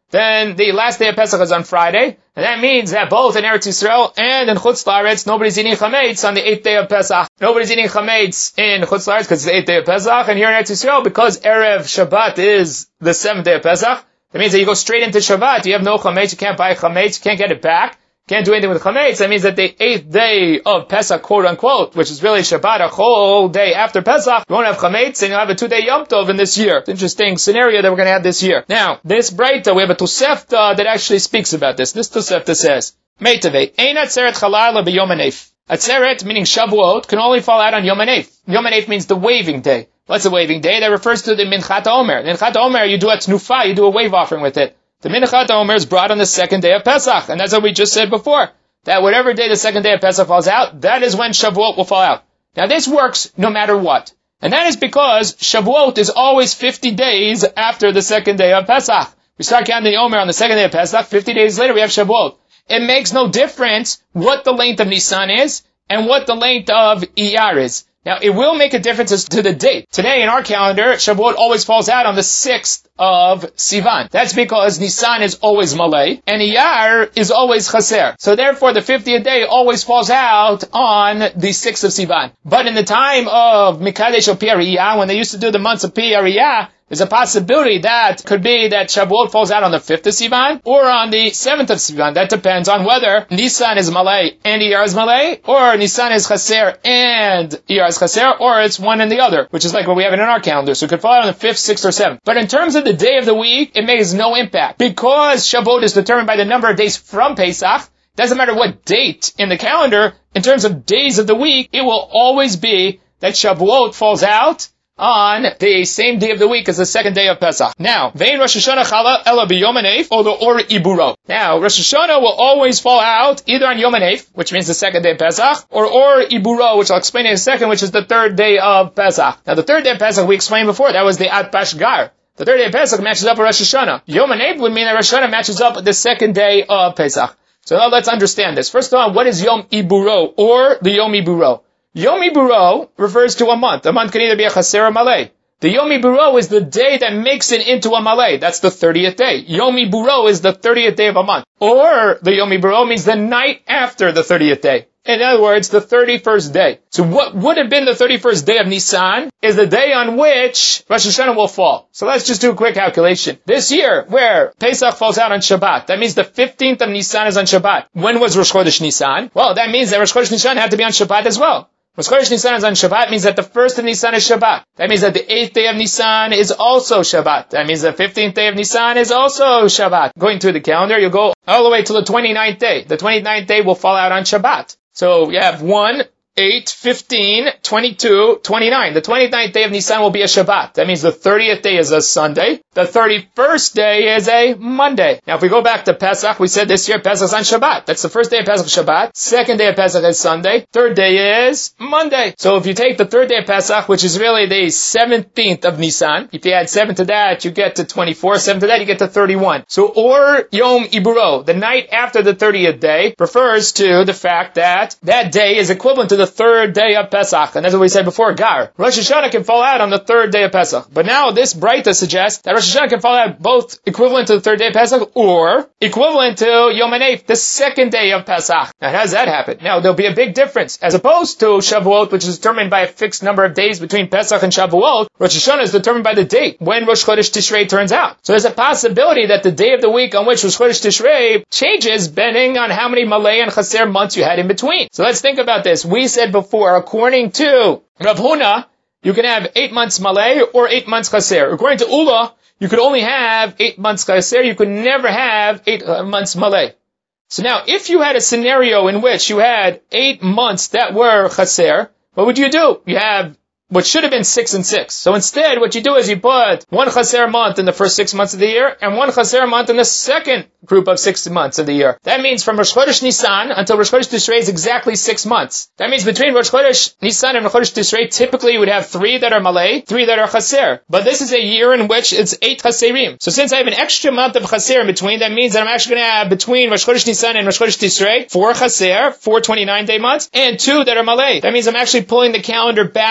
then the last day of Pesach is on Friday, and that means that both in Eretz Yisrael and in Chutz La'aretz, nobody's eating chametz on the eighth day of Pesach. Nobody's eating chametz in Chutz La'aretz because it's the eighth day of Pesach, and here in Eretz Yisrael, because Erev Shabbat is the seventh day of Pesach, that means that you go straight into Shabbat, you have no chametz, you can't buy chametz, you can't get it back, can't do anything with chametz. That means that the eighth day of Pesach, quote unquote, which is really Shabbat, a whole day after Pesach, you won't have chametz, and you'll have a two-day Yom Tov in this year. It's an interesting scenario that we're going to have this year. Now, this Breita, we have a Tosefta that actually speaks about this. This Tosefta says, Meitave, Ein atzeret chalal b'yom hanef. Atzeret, meaning Shavuot, can only fall out on Yom hanef. Yom hanef means the waving day. What's a waving day? That refers to the Minchat Omer. Minchat Omer, you do a tnufa, you do a wave offering with it. The Minchat Omer is brought on the second day of Pesach, and that's what we just said before. That whatever day the second day of Pesach falls out, that is when Shavuot will fall out. Now this works no matter what. And that is because Shavuot is always fifty days after the second day of Pesach. We start counting the Omer on the second day of Pesach, fifty days later we have Shavuot. It makes no difference what the length of Nisan is, and what the length of Iyar is. Now, it will make a difference as to the date. Today, in our calendar, Shavuot always falls out on the sixth of Sivan. That's because Nisan is always Malay, and Iyar is always Chaser. So therefore, the fiftieth day always falls out on the sixth of Sivan. But in the time of Mikadesh or Pi Ariyah, when they used to do the months of Pi Ariyah, there's a possibility that could be that Shavuot falls out on the fifth of Sivan or on the seventh of Sivan. That depends on whether Nisan is Malay and Iyar is Malay, or Nisan is Chaser and Iyar is Chaser, or it's one and the other, which is like what we have it in our calendar. So it could fall out on the fifth, sixth, or seventh. But in terms of the day of the week, it makes no impact. Because Shavuot is determined by the number of days from Pesach, doesn't matter what date in the calendar, in terms of days of the week, it will always be that Shavuot falls out on the same day of the week as the second day of Pesach. Now, Vein Rosh Hashanah Chala Ela B'Yom Hanef, or the Or Iburo. Now, Rosh Hashanah will always fall out either on Yom Hanef, which means the second day of Pesach, or Or Iburo, which I'll explain in a second, which is the third day of Pesach. Now, the third day of Pesach we explained before, that was the At Pashgar. The third day of Pesach matches up with Rosh Hashanah. Yom Hanef would mean that Rosh Hashanah matches up with the second day of Pesach. So now let's understand this. First of all, what is Yom Iburo, or the Yom Iburo? Yom Iburo refers to a month. A month can either be a Chaser or Malay. The Yom Iburo is the day that makes it into a Malay. That's the thirtieth day. Yom Iburo is the thirtieth day of a month. Or the Yom Iburo means the night after the thirtieth day. In other words, the thirty-first day. So what would have been the thirty-first day of Nisan is the day on which Rosh Hashanah will fall. So let's just do a quick calculation. This year, where Pesach falls out on Shabbat, that means the fifteenth of Nisan is on Shabbat. When was Rosh Chodesh Nisan? Well, that means that Rosh Chodesh Nisan had to be on Shabbat as well. Rosh Chodesh Nisan is on Shabbat means that the first of Nisan is Shabbat. That means that the eighth day of Nisan is also Shabbat. That means the fifteenth day of Nisan is also Shabbat. Going through the calendar, you'll go all the way to the twenty-ninth day. The twenty-ninth day will fall out on Shabbat. So you have one, eight, fifteen, twenty-two, twenty-nine. The twenty-ninth day of Nisan will be a Shabbat. That means the thirtieth day is a Sunday. The thirty-first day is a Monday. Now if we go back to Pesach, we said this year Pesach's on Shabbat. That's the first day of Pesach, Shabbat. Second day of Pesach is Sunday. Third day is Monday. So if you take the third day of Pesach, which is really the seventeenth of Nisan, if you add seven to that, you get to twenty-four. seven to that, you get to thirty-one. So or Yom Iburo, the night after the thirtieth day, refers to the fact that that day is equivalent to the third day of Pesach. And that's what we said before, Gar. Rosh Hashanah can fall out on the third day of Pesach. But now this Breita suggests that Rosh Hashanah can fall out both equivalent to the third day of Pesach or equivalent to Yom Hanef, the second day of Pesach. Now how does that happen? Now there'll be a big difference. As opposed to Shavuot, which is determined by a fixed number of days between Pesach and Shavuot, Rosh Hashanah is determined by the date, when Rosh Chodesh Tishrei turns out. So there's a possibility that the day of the week on which Rosh Chodesh Tishrei changes depending on how many Malay and Chaser months you had in between. So let's think about this. We said before, according to Rav Huna, you can have eight months Malay or eight months Chaser. According to Ula, you could only have eight months Chaser. You could never have eight uh, months Malay. So now, if you had a scenario in which you had eight months that were Chaser, what would you do? You have what should have been six and six. So instead, what you do is you put one Chaser month in the first six months of the year, and one Chaser month in the second group of six months of the year. That means from Rosh Chodesh Nisan until Rosh Chodesh Tishrei is exactly six months. That means between Rosh Chodesh Nisan and Rosh Chodesh Tishrei, typically you would have three that are Malay, three that are Chaser. But this is a year in which it's eight Chaserim. So since I have an extra month of Chaser in between, that means that I'm actually going to have between Rosh Chodesh Nisan and Rosh Chodesh Tishrei, four Chaser, four twenty-nine day months, and two that are Malay. That means I'm actually pulling the calendar back a day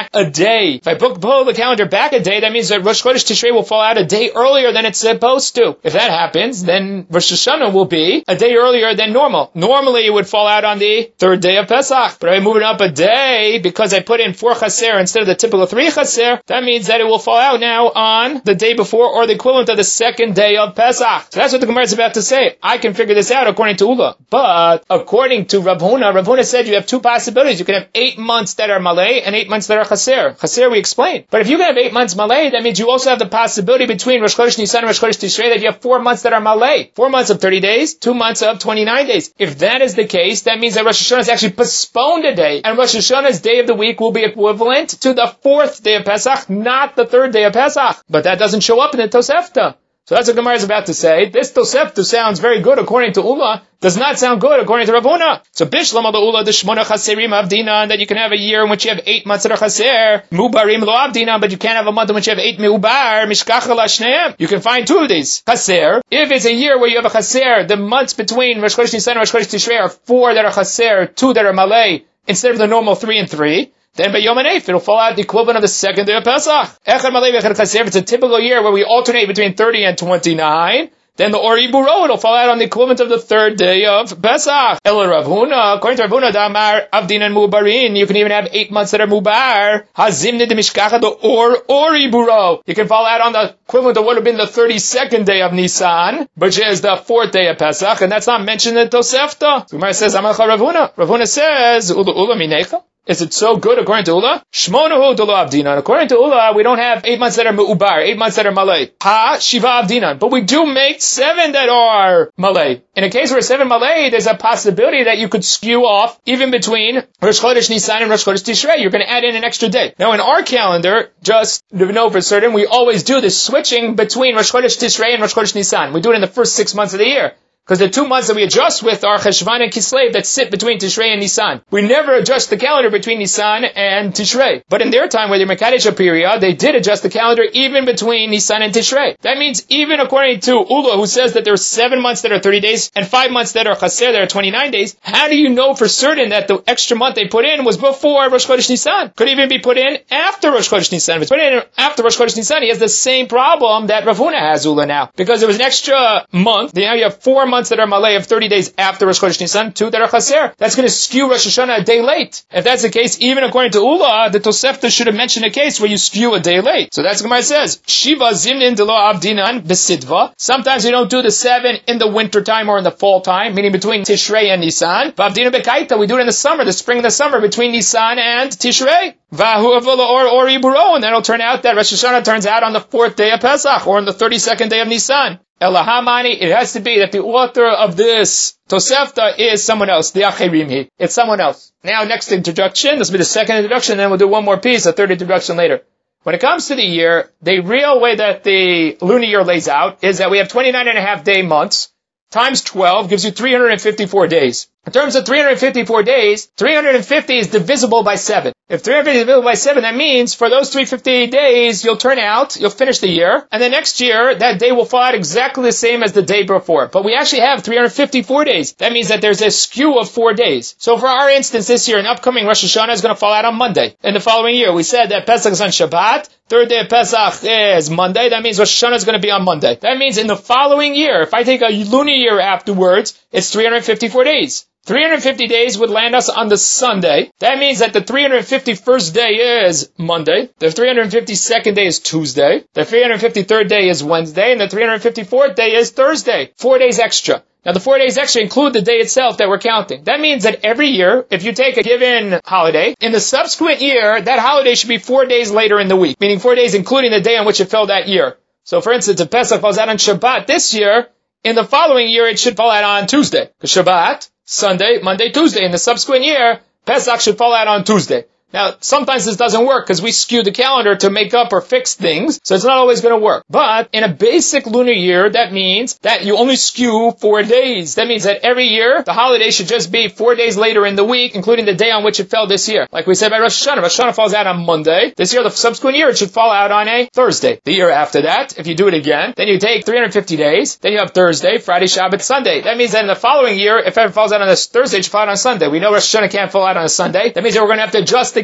day. If I book pull the calendar back a day, that means that Rosh Chodesh Tishrei will fall out a day earlier than it's supposed to. If that happens, then Rosh Hashanah will be a day earlier than normal. Normally, it would fall out on the third day of Pesach. But if I move it up a day, because I put in four chaser instead of the typical three chaser, that means that it will fall out now on the day before, or the equivalent of the second day of Pesach. So that's what the Gemara is about to say. I can figure this out according to Ula. But according to Rav Huna, Rav Huna said you have two possibilities. You can have eight months that are malay and eight months that are chaser. Chaser we explained. But if you can have eight months malay, that means you also have the possibility between Rosh Chodesh Nisan and Rosh Chodesh Tishrei that you have four months that are malay. Four months of thirty days, two months of twenty-nine days. If that is the case, that means that Rosh Hashanah is actually postponed a day. And Rosh Hashanah's day of the week will be equivalent to the fourth day of Pesach, not the third day of Pesach. But that doesn't show up in the Tosefta. So that's what Gemara is about to say. This Tosefta sounds very good according to Ula, does not sound good according to Rav Huna. So Bishlam the Ula the Shmona Chaserim Avdinan, that you can have a year in which you have eight months that are Chaser, Mubarim Lo Avdinan, but you can't have a month in which you have eight Meubar, Mishkach Ala Shneim. You can find two of these. Chaser, if it's a year where you have a Chaser, the months between Rosh Chodesh Nisan and Rosh Chodesh Tishrei are four that are Chaser, two that are Malay, instead of the normal three and three. Then by Yom Hanef, it'll fall out the equivalent of the second day of Pesach. Echad Malay Echad Chaser, if it's a typical year where we alternate between thirty and twenty-nine, then the Ori Buro, it'll fall out on the equivalent of the third day of Pesach. Ela Rav Huna, according to Rav Huna, Damar Avdin and Mubarin, you can even have eight months that are Mubar. Hazimne de Mishkacha, the Or Ori Buro. You can fall out on the equivalent of what would have been the thirty-second day of Nisan, which is the fourth day of Pesach, and that's not mentioned in Tosefta. So Gemara says, Amalcha Rav Huna. Rav Huna says, Ula Ula Minecha. Is it so good according to Ula? Shmonahu Dolo Avdinan. According to Ula, we don't have eight months that are Mu'ubar, eight months that are Malay. Ha Shiva Avdinan. But we do make seven that are Malay. In a case where seven Malay, there's a possibility that you could skew off even between Rosh Chodesh Nisan and Rosh Chodesh Tishrei. You're going to add in an extra day. Now in our calendar, just to know for certain, we always do this switching between Rosh Chodesh Tishrei and Rosh Chodesh Nisan. We do it in the first six months of the year. Because the two months that we adjust with are Cheshvan and Kislev that sit between Tishrei and Nisan. We never adjust the calendar between Nisan and Tishrei. But in their time, with the Mekadesh period, they did adjust the calendar even between Nisan and Tishrei. That means even according to Ula, who says that there are seven months that are thirty days and five months that are Chaser that are twenty-nine days, how do you know for certain that the extra month they put in was before Rosh Chodesh Nisan? Could even be put in after Rosh Chodesh Nisan. If it's put in after Rosh Chodesh Nisan, he has the same problem that Rav Huna has, Ula, now. Because there was an extra month. Now you have four months that are Malay of thirty days after Rosh Chodesh Nisan, two that are Chaser. That's going to skew Rosh Hashanah a day late. If that's the case, even according to Ula, the Tosefta should have mentioned a case where you skew a day late. So that's what Gemara says. Shiva zimnin delo avdinan besidva. Sometimes we don't do the seven in the winter time or in the fall time, meaning between Tishrei and Nisan. V'avdina bekaita, we do it in the summer, the spring and the summer, between Nisan and Tishrei. Vahu avla or ori buro, and then it'll turn out that Rosh Hashanah turns out on the fourth day of Pesach or on the thirty-second day of Nisan. Elahamani, it has to be that the author of this Tosefta is someone else. The Achirimhi. It's someone else. Now, next introduction. This will be the second introduction, then we'll do one more piece, a third introduction later. When it comes to the year, the real way that the lunar year lays out is that we have twenty-nine and a half day months, times twelve gives you three hundred fifty-four days. In terms of three hundred fifty-four days, three hundred fifty is divisible by seven. If three hundred fifty is divisible by seven, that means for those three hundred fifty days, you'll turn out, you'll finish the year, and the next year, that day will fall out exactly the same as the day before. But we actually have three hundred fifty-four days. That means that there's a skew of four days. So for our instance this year, an upcoming Rosh Hashanah is going to fall out on Monday. In the following year, we said that Pesach is on Shabbat, third day of Pesach is Monday, that means Rosh Hashanah is going to be on Monday. That means in the following year, if I take a lunar year afterwards, it's three hundred fifty-four days. three hundred fifty days would land us on the Sunday. That means that the three hundred fifty-first day is Monday. The three hundred fifty-second day is Tuesday. The three hundred fifty-third day is Wednesday. And the three hundred fifty-fourth day is Thursday. Four days extra. Now the four days extra include the day itself that we're counting. That means that every year, if you take a given holiday, in the subsequent year, that holiday should be four days later in the week. Meaning four days including the day on which it fell that year. So for instance, if Pesach falls out on Shabbat this year, in the following year it should fall out on Tuesday. Because Shabbat, Sunday, Monday, Tuesday. In the subsequent year, Pesach should fall out on Tuesday. Now, sometimes this doesn't work because we skew the calendar to make up or fix things, so it's not always going to work. But in a basic lunar year, that means that you only skew four days. That means that every year, the holiday should just be four days later in the week, including the day on which it fell this year. Like we said by Rosh Hashanah, Rosh Hashanah falls out on Monday. This year, the subsequent year, it should fall out on a Thursday. The year after that, if you do it again, then you take three hundred fifty days, then you have Thursday, Friday, Shabbat, Sunday. That means that in the following year, if it falls out on a Thursday, it should fall out on Sunday. We know Rosh Hashanah can't fall out on a Sunday. That means that we're going to have to adjust the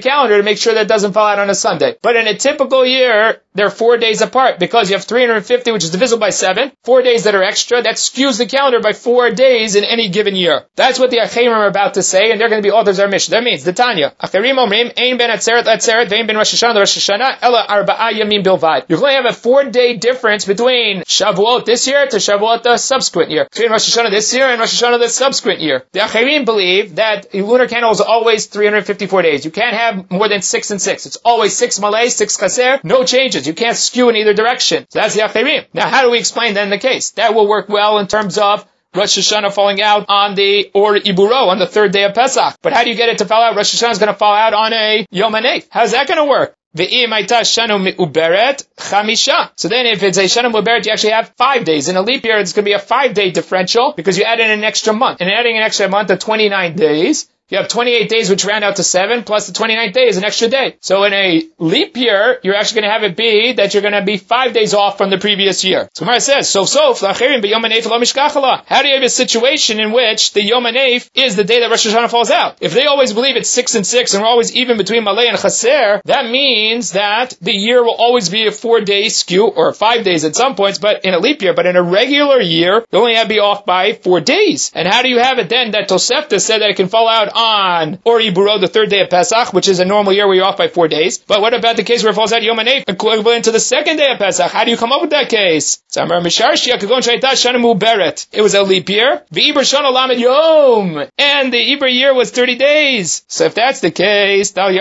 calendar to make sure that it doesn't fall out on a Sunday. But in a typical year, they're four days apart because you have three hundred fifty, which is divisible by seven, four days that are extra. That skews the calendar by four days in any given year. That's what the Acherim are about to say, and they're going to be authors of our mission. That means, the Tanya, Acherim omrim, ein ben atzeret atzeret, ve'ein ben Rosh Hashanah Rosh Hashanah, ela arba'a yamim bilvad. You can only have a four-day difference between Shavuot this year to Shavuot the subsequent year. Between Rosh Hashanah this year and Rosh Hashanah the subsequent year. The Acherim believe that a lunar calendar is always three hundred fifty-four days. You can't have more than six and six. It's always six malay, six chaser, no changes. You can't skew in either direction. So that's the Acherim. Now, how do we explain then the case? That will work well in terms of Rosh Hashanah falling out on the Or Iburo, on the third day of Pesach. But how do you get it to fall out? Rosh Hashanah is going to fall out on a Yom HaNeif. How's that going to work? So then if it's a Shana Mu'uberet, you actually have five days. In a leap year, it's going to be a five-day differential because you add in an extra month. And adding an extra month of twenty-nine days, you have twenty-eight days, which round out to seven, plus the twenty-ninth day is an extra day. So in a leap year, you're actually going to have it be that you're going to be five days off from the previous year. So Gemara says, so so, how do you have a situation in which the Yom HaNeif is the day that Rosh Hashanah falls out? If they always believe it's six and six, and we're always even between Malay and Chaser, that means that the year will always be a four-day skew, or five days at some points, but in a leap year. But in a regular year, you only have to be off by four days. And how do you have it then that Tosefta said that it can fall out on Or Iburo, the third day of Pesach, which is a normal year where you're off by four days. But what about the case where it falls out Yom HaNeif, equivalent to the second day of Pesach? How do you come up with that case? It was a leap year. And the Ibra year was thirty days. So if that's the case, so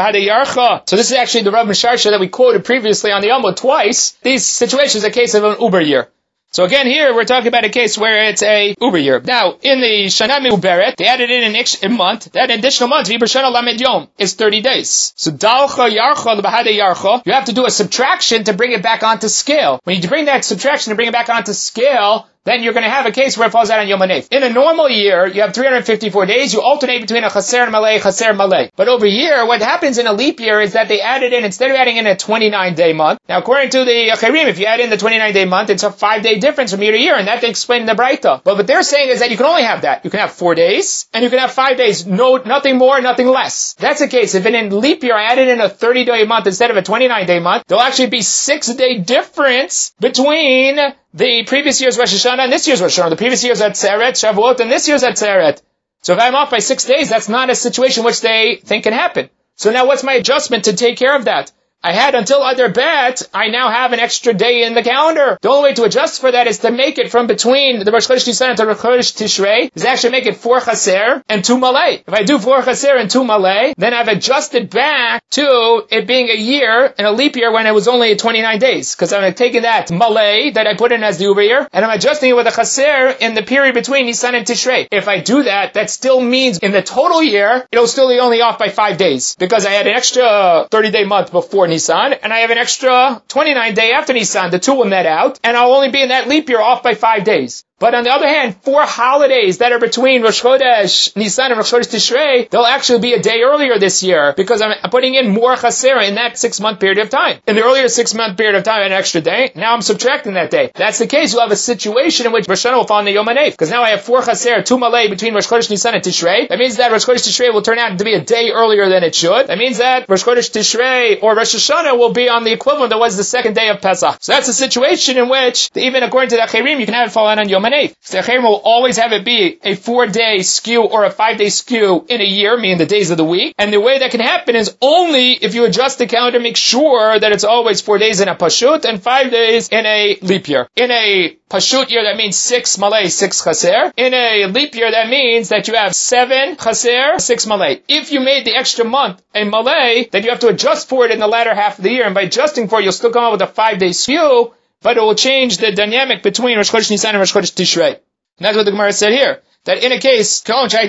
this is actually the Rav Misharsha that we quoted previously on the Amud twice. These situations are a case of an Uber year. So again, here we're talking about a case where it's a Uber year. Now, in the Shana Me'uberet, they added in an extra month. That additional month, V'ibur Shana Lamed Yom, is thirty days. So Dalcha Yarcha L'Bahade Yarcha, you have to do a subtraction to bring it back onto scale. When you bring that subtraction to bring it back onto scale, then you're going to have a case where it falls out on Yom HaNeif. In a normal year, you have three hundred fifty-four days. You alternate between a Chaser and Malay, Chaser Malay. But over here, what happens in a leap year is that they added in, instead of adding in a twenty-nine day month, now according to the Acherim, if you add in the twenty-nine day month, it's a five day difference from year to year, and that they explain in the Braita. But what they're saying is that you can only have that. You can have four days, and you can have five days. No, nothing more, nothing less. That's the case. If in leap year I added in a thirty day month instead of a twenty-nine day month, there'll actually be six day difference between the previous year's Rosh Hashanah and this year's Rosh Hashanah. The previous year's Atzeret, Shavuot, and this year's Atzeret. So if I'm off by six days, that's not a situation which they think can happen. So now what's my adjustment to take care of that? I had until other bet, I now have an extra day in the calendar. The only way to adjust for that is to make it from between the Rosh Chodesh Nisan and the Rosh Chodesh Tishrei, is actually make it four Chaser and two Malay. If I do four Chaser and two Malay, then I've adjusted back to it being a year, and a leap year when it was only twenty-nine days. Because I'm taking that Malay that I put in as the Uber year, and I'm adjusting it with a Chaser in the period between Nisan and Tishrei. If I do that, that still means in the total year, it'll still be only off by five days. Because I had an extra thirty day month before Nisan, and I have an extra twenty-nine day after Nisan. The two will net out, and I'll only be in that leap year off by five days. But on the other hand, four holidays that are between Rosh Chodesh Nisan and Rosh Chodesh Tishrei, they'll actually be a day earlier this year, because I'm putting in more Chasera in that six-month period of time. In the earlier six-month period of time, I had an extra day. Now I'm subtracting that day. If that's the case, you'll have a situation in which Rosh Hashanah will fall on the Yom HaNeif, because now I have four Chasera, two Malay between Rosh Chodesh Nisan and Tishrei. That means that Rosh Chodesh Tishrei will turn out to be a day earlier than it should. That means that Rosh Chodesh Tishrei or Rosh Hashanah will be on the equivalent that was the second day of Pesach. So that's a situation in which, even according to the Acherim, you can have it fall out on Yom HaNeif. So the Acherim will always have it be a four-day skew or a five-day skew in a year, meaning the days of the week. And the way that can happen is only if you adjust the calendar, make sure that it's always four days in a Pashut and five days in a leap year. In a Pashut year, that means six Malay, six Chaser. In a leap year, that means that you have seven Chaser, six Malay. If you made the extra month a Malay, then you have to adjust for it in the latter half of the year. And by adjusting for it, you'll still come up with a five-day skew, but it will change the dynamic between Rosh Chodesh Nisan and Rosh Chodesh Tishrei. And that's what the Gemara said here. That in a case, you have to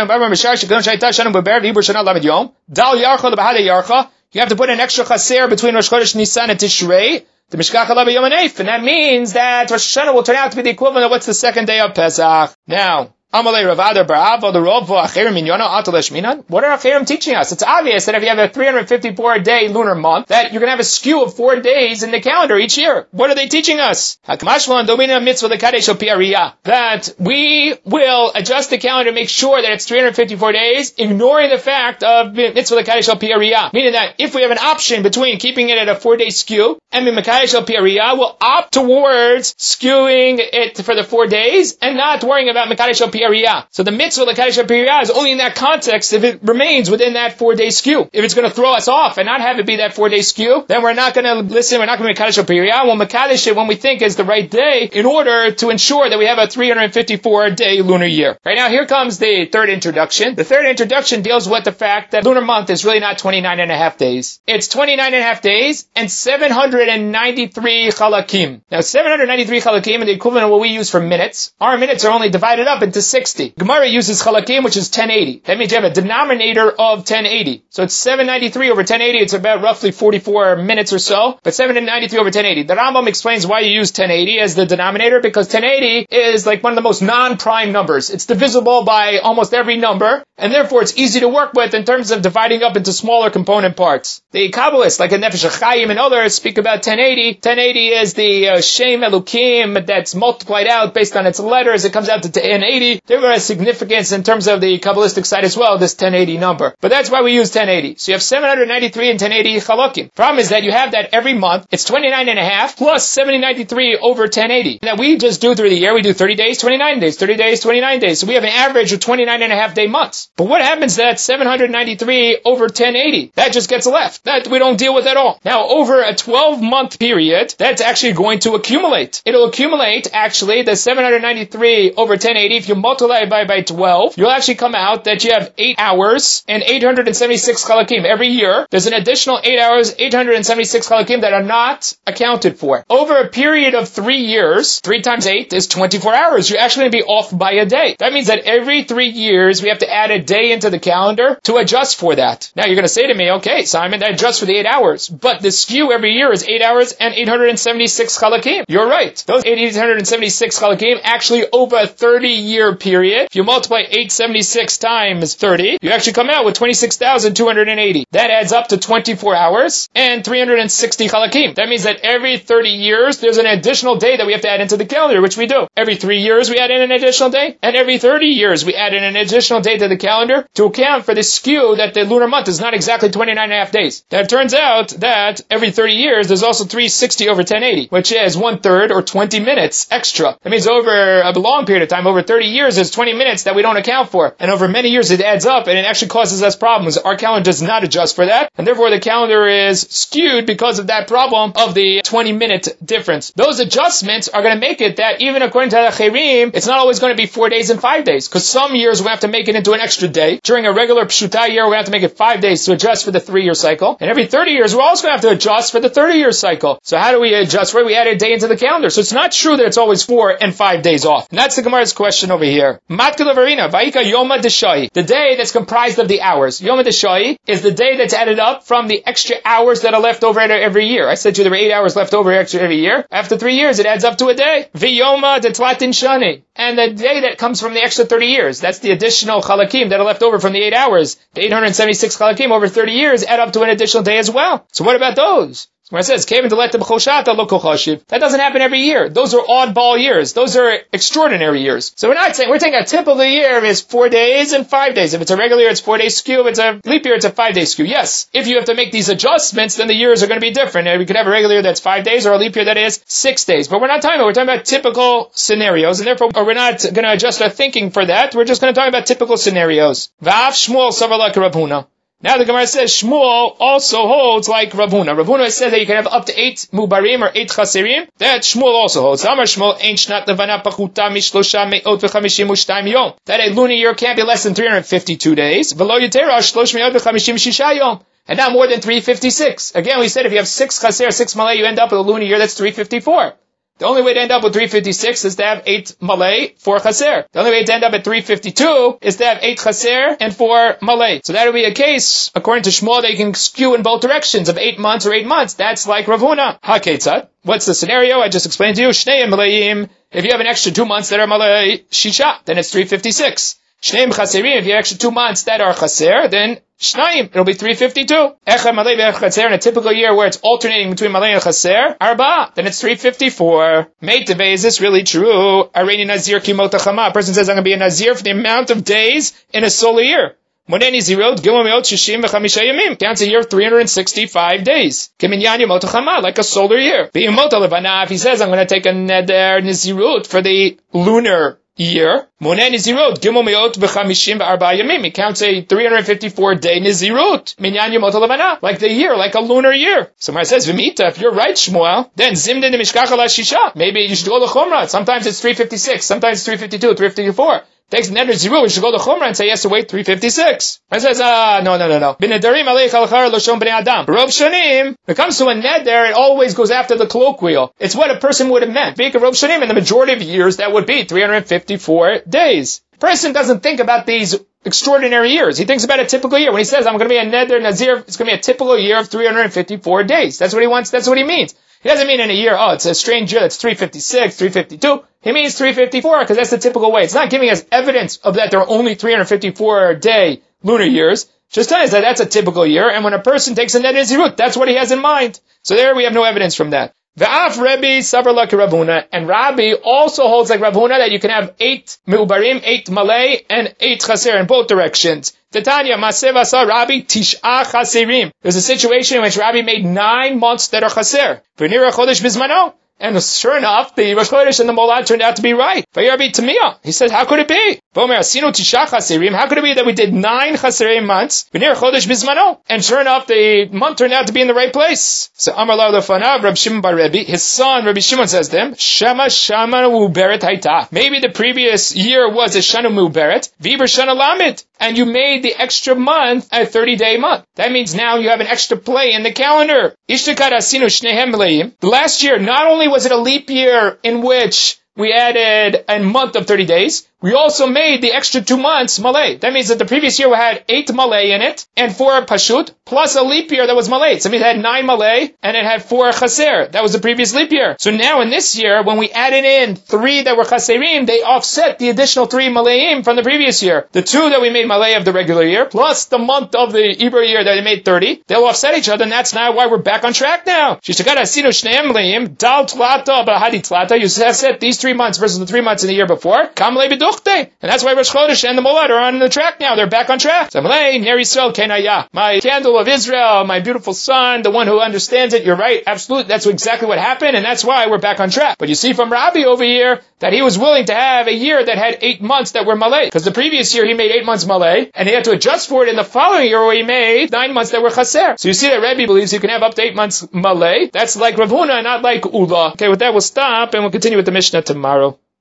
put an extra chaser between Rosh Chodesh Nisan and Tishrei, the Mishkach Halav Yom HaNeif, and that means that Rosh Hashanah will turn out to be the equivalent of what's the second day of Pesach. Now, Amalei Rav Adar bar Abba, the Rov Acherim Minyana Atalesh Minan. What are Acherim teaching us? It's obvious that if you have a three hundred fifty-four day lunar month, that you're going to have a skew of four days in the calendar each year. What are they teaching us? That we will adjust the calendar to make sure that it's three hundred fifty-four days, ignoring the fact of mitzvah l'kadesh al pi ariyah. Meaning that if we have an option between keeping it at a four day skew and mekadesh al pi ariyah, we'll opt towards skewing it for the four days and not worrying about mekadesh al pi ariyah. So the mitzvah l'kadesh al pi ariyah is only in that context if it remains within that four day skew. If it's going to throw us off and not have it be that four day skew, then we're not going to listen, we're not going to mekadesh al pi ariyah. We'll mekadesh it when we think is the right day in order to ensure that we have a three hundred fifty-four day lunar year. Right now, here comes the third introduction. The third introduction deals with the fact that lunar month is really not twenty-nine and a half days. It's twenty-nine and a half days and seven hundred ninety-three chalakim. Now, seven hundred ninety-three chalakim are the equivalent of what we use for minutes. Our minutes are only divided up into sixty. Gemara uses chalakim, which is ten eighty. That means you have a denominator of ten eighty. So it's seven ninety-three over ten eighty. It's about roughly forty-four minutes or so. But seven hundred ninety-three over ten eighty. The Rambam explains why you use ten eighty as the denominator, because ten eighty is like one of the most non-prime numbers. It's divisible by almost every number, and therefore it's easy to work with in terms of dividing up into smaller component parts. The Kabbalists, like a Nefesh HaChaim and others, speak about ten eighty. ten eighty is the uh, Shem Elokim that's multiplied out based on its letters. It comes out to ten eighty. There has significance in terms of the Kabbalistic side as well, this ten eighty number. But that's why we use ten eighty. So you have seven hundred ninety-three and ten eighty chalakim. Problem is that you have that every month. It's twenty-nine and a half plus seven hundred ninety-three over ten eighty. That we just do through the year. We do thirty days, twenty-nine days, thirty days, twenty-nine days. So we have an average of twenty-nine and a half day months. But what happens to that seven hundred ninety-three over ten eighty? That just gets left. That we don't deal with at all. Now, over a twelve month period, that's actually going to accumulate. It'll accumulate, actually, the seven hundred ninety-three over ten eighty. If you multiply it by, by twelve, you'll actually come out that you have eight hours and eight hundred seventy-six chalakim. Every year, there's an additional eight hours, eight hundred seventy-six chalakim that are not accounted for. Over a period of three years, three times eight is twenty-four hours. You're actually going to be off by a day. That means that every three years, we have to add a day into the calendar to adjust for that. Now, you're going to say to me, okay, Simon, that adjusts for the eight hours. But the skew every year is eight hours and eight hundred seventy-six chalakim. You're right. Those eight hundred seventy-six chalakim actually over a thirty year period. If you multiply eight hundred seventy-six times thirty, you actually come out with twenty-six thousand two hundred eighty. That adds up to twenty-four hours and three hundred sixty chalakim. That means that every thirty years, there's an additional day that we have to add into the calendar, which we do. Every three years, we add in an additional day, and every thirty years, we add in an additional day to the calendar to account for the skew that the lunar month is not exactly twenty-nine and a half days. Now, it turns out that every thirty years, there's also three hundred sixty over ten eighty, which is one third or twenty minutes extra. That means over a long period of time, over thirty years, there's twenty minutes that we don't account for. And over many years, it adds up, and it actually causes us problems. Our calendar does not adjust for that, and therefore the calendar is skewed because of that problem of the twenty minute difference. Those adjustments are going to make it that even according to the Acherim, it's not always going to be four days and five days, because some years we have to make it into an extra day. During a regular Pshuta year, we have to make it five days to adjust for the three-year cycle. And every thirty years, we're also going to have to adjust for the thirty-year cycle. So how do we adjust? Where we add a day into the calendar. So it's not true that it's always four and five days off. And that's the Gemara's question over here. Matkila Varina, Vaika Yoma Deshai. The day that's comprised of the hours. Yoma Deshai is the day that's added up from the extra hours that are left over every year. I said to you there were eight hours left over extra every year. After three years, it adds up to a day. V'yoma Detlatin Shani. And the day that comes from the extra thirty years. That's the additional chalakim that are left over from the eight hours. The eight hundred seventy-six chalakim over thirty years add up to an additional day as well. So what about those? Where it says, that doesn't happen every year. Those are oddball years. Those are extraordinary years. So we're not saying, we're saying a typical year is four days and five days. If it's a regular year, it's four days skew. If it's a leap year, it's a five day skew. Yes. If you have to make these adjustments, then the years are going to be different. And we could have a regular year that's five days or a leap year that is six days. But we're not talking about, we're talking about typical scenarios. And therefore, we're not going to adjust our thinking for that. We're just going to talk about typical scenarios. V'af Shmuel savar like Rav Huna. Now the Gemara says Shmuel also holds like Rav Huna. Rav Huna says that you can have up to eight mubarim or eight chaserim. That Shmuel also holds. Amar Shmuel ain't shnat levana pachuta mishlosha me'ot v'chamishim u'shtayim yom. That a lunar year can't be less than three hundred fifty-two days. V'lo yitera shlosh me'ot v'chamishim shisha yom. And not more than three hundred fifty-six. Again, we said if you have six chaser, six malay, you end up with a lunar year that's three hundred fifty-four. The only way to end up with three fifty-six is to have eight malay, four chaser. The only way to end up at three fifty-two is to have eight chaser and four malay. So that would be a case, according to Shmuel, that you can skew in both directions of eight months or eight months. That's like Rav Huna. HaKetzad. What's the scenario? I just explained to you. Shnei malayim. If you have an extra two months that are malay shisha, then it's three fifty-six. Shnei chaserim. If you have extra two months that are chaser, then Shnayim, it'll be three fifty-two. Echad malay ve'echad chaser, in a typical year where it's alternating between malay and chaser, arba, then it's three fifty-four. Meitave, is this really true? Areni nazir kimot hachama. A person says, I'm going to be a nazir for the amount of days in a solar year. Moneni zirot, gilom meot shishim v'chamisha yamim. Counts a year of three hundred sixty-five days. Kiminyan yamot hachama, like a solar year. V'yamot alevana, if he says, I'm going to take a neder nizirut for the lunar year. Monei Nizirut, Gimel Meot B'Chamishim B'Arba Yamim. He counts a three hundred fifty-four day Nizirut. Minyan Yomot HaLevana. Like the year, like a lunar year. So when it says, V'mita, if you're right, Shmuel, then Zimden Mishkach Ala Shisha. Maybe you should go to Chumrah. Sometimes it's three fifty-six. Sometimes it's three fifty-two, three fifty-four. Takes Neder Zirut, we should go to Chumrah and say he has to wait three fifty-six. It says, ah, no, no, no, no. B'Nedarim Alei Chalchar Loshon B'nei Adam. Rov Shanim, when it comes to a Neder, it always goes after the colloquial. It's what a person would have meant. Speak of Rov Shanim, in the majority of years, that would be three hundred fifty-four days. The person doesn't think about these extraordinary years. He thinks about a typical year. When he says, I'm going to be a Neder Nazir, it's going to be a typical year of three hundred fifty-four days. That's what he wants, that's what he means. He doesn't mean in a year, oh, it's a strange year, that's three fifty-six, three fifty-two. He means three fifty-four, because that's the typical way. It's not giving us evidence of that there are only three hundred fifty-four day lunar years. Just telling us that that's a typical year, and when a person takes a Neder Nazirut, that's what he has in mind. So there we have no evidence from that. V'af Rebbe savar like Rav Huna, and Rabbi also holds like Rav Huna that you can have eight meubarim, eight malay, and eight chaser in both directions. Titania Maseh Vasa Rabbi Tish'a Chaserim. There's a situation in which Rabbi made nine months that are chaser. V'nira chodesh bizmano. And sure enough, the Rosh Chodesh and the Molad turned out to be right. Vayarbi Tamiyah. He said, how could it be? Vomer Asinu Tisha Chaserim. How could it be that we did nine Chaserim months? V'nir Chodesh Bizmano. And sure enough, the month turned out to be in the right place. So Amar Lar Lefanav, Rab Shimon bar Rebbe, his son, Rabbi Shimon says to him, Shama Shama Muberet Haita. Maybe the previous year was a Shana Muberet, Viber Shana Lamed. And you made the extra month a thirty-day month. That means now you have an extra play in the calendar. Ishtakad Asinu Shnehem Leim. The last year, not only was it a leap year in which we added a month of thirty days, we also made the extra two months malay. That means that the previous year we had eight malay in it, and four pashut, plus a leap year that was malay. So it means it had nine malay, and it had four chaser. That was the previous leap year. So now in this year, when we added in three that were chaserim, they offset the additional three malayim from the previous year. The two that we made malay of the regular year, plus the month of the Ibra year that we made thirty, they'll offset each other, and that's now why we're back on track now. You have set these three months versus the three months in the year before. And that's why Rosh Chodesh and the Molad are on the track now. They're back on track. My candle of Israel, my beautiful son, the one who understands it. You're right. Absolutely. That's exactly what happened. And that's why we're back on track. But you see from Rabbi over here that he was willing to have a year that had eight months that were Malay. Because the previous year he made eight months Malay. And he had to adjust for it in the following year where he made nine months that were Chaser. So you see that Rabbi believes you can have up to eight months Malay. That's like Rav Huna, not like Ula. Okay, with that we'll stop and we'll continue with the Mishnah tomorrow.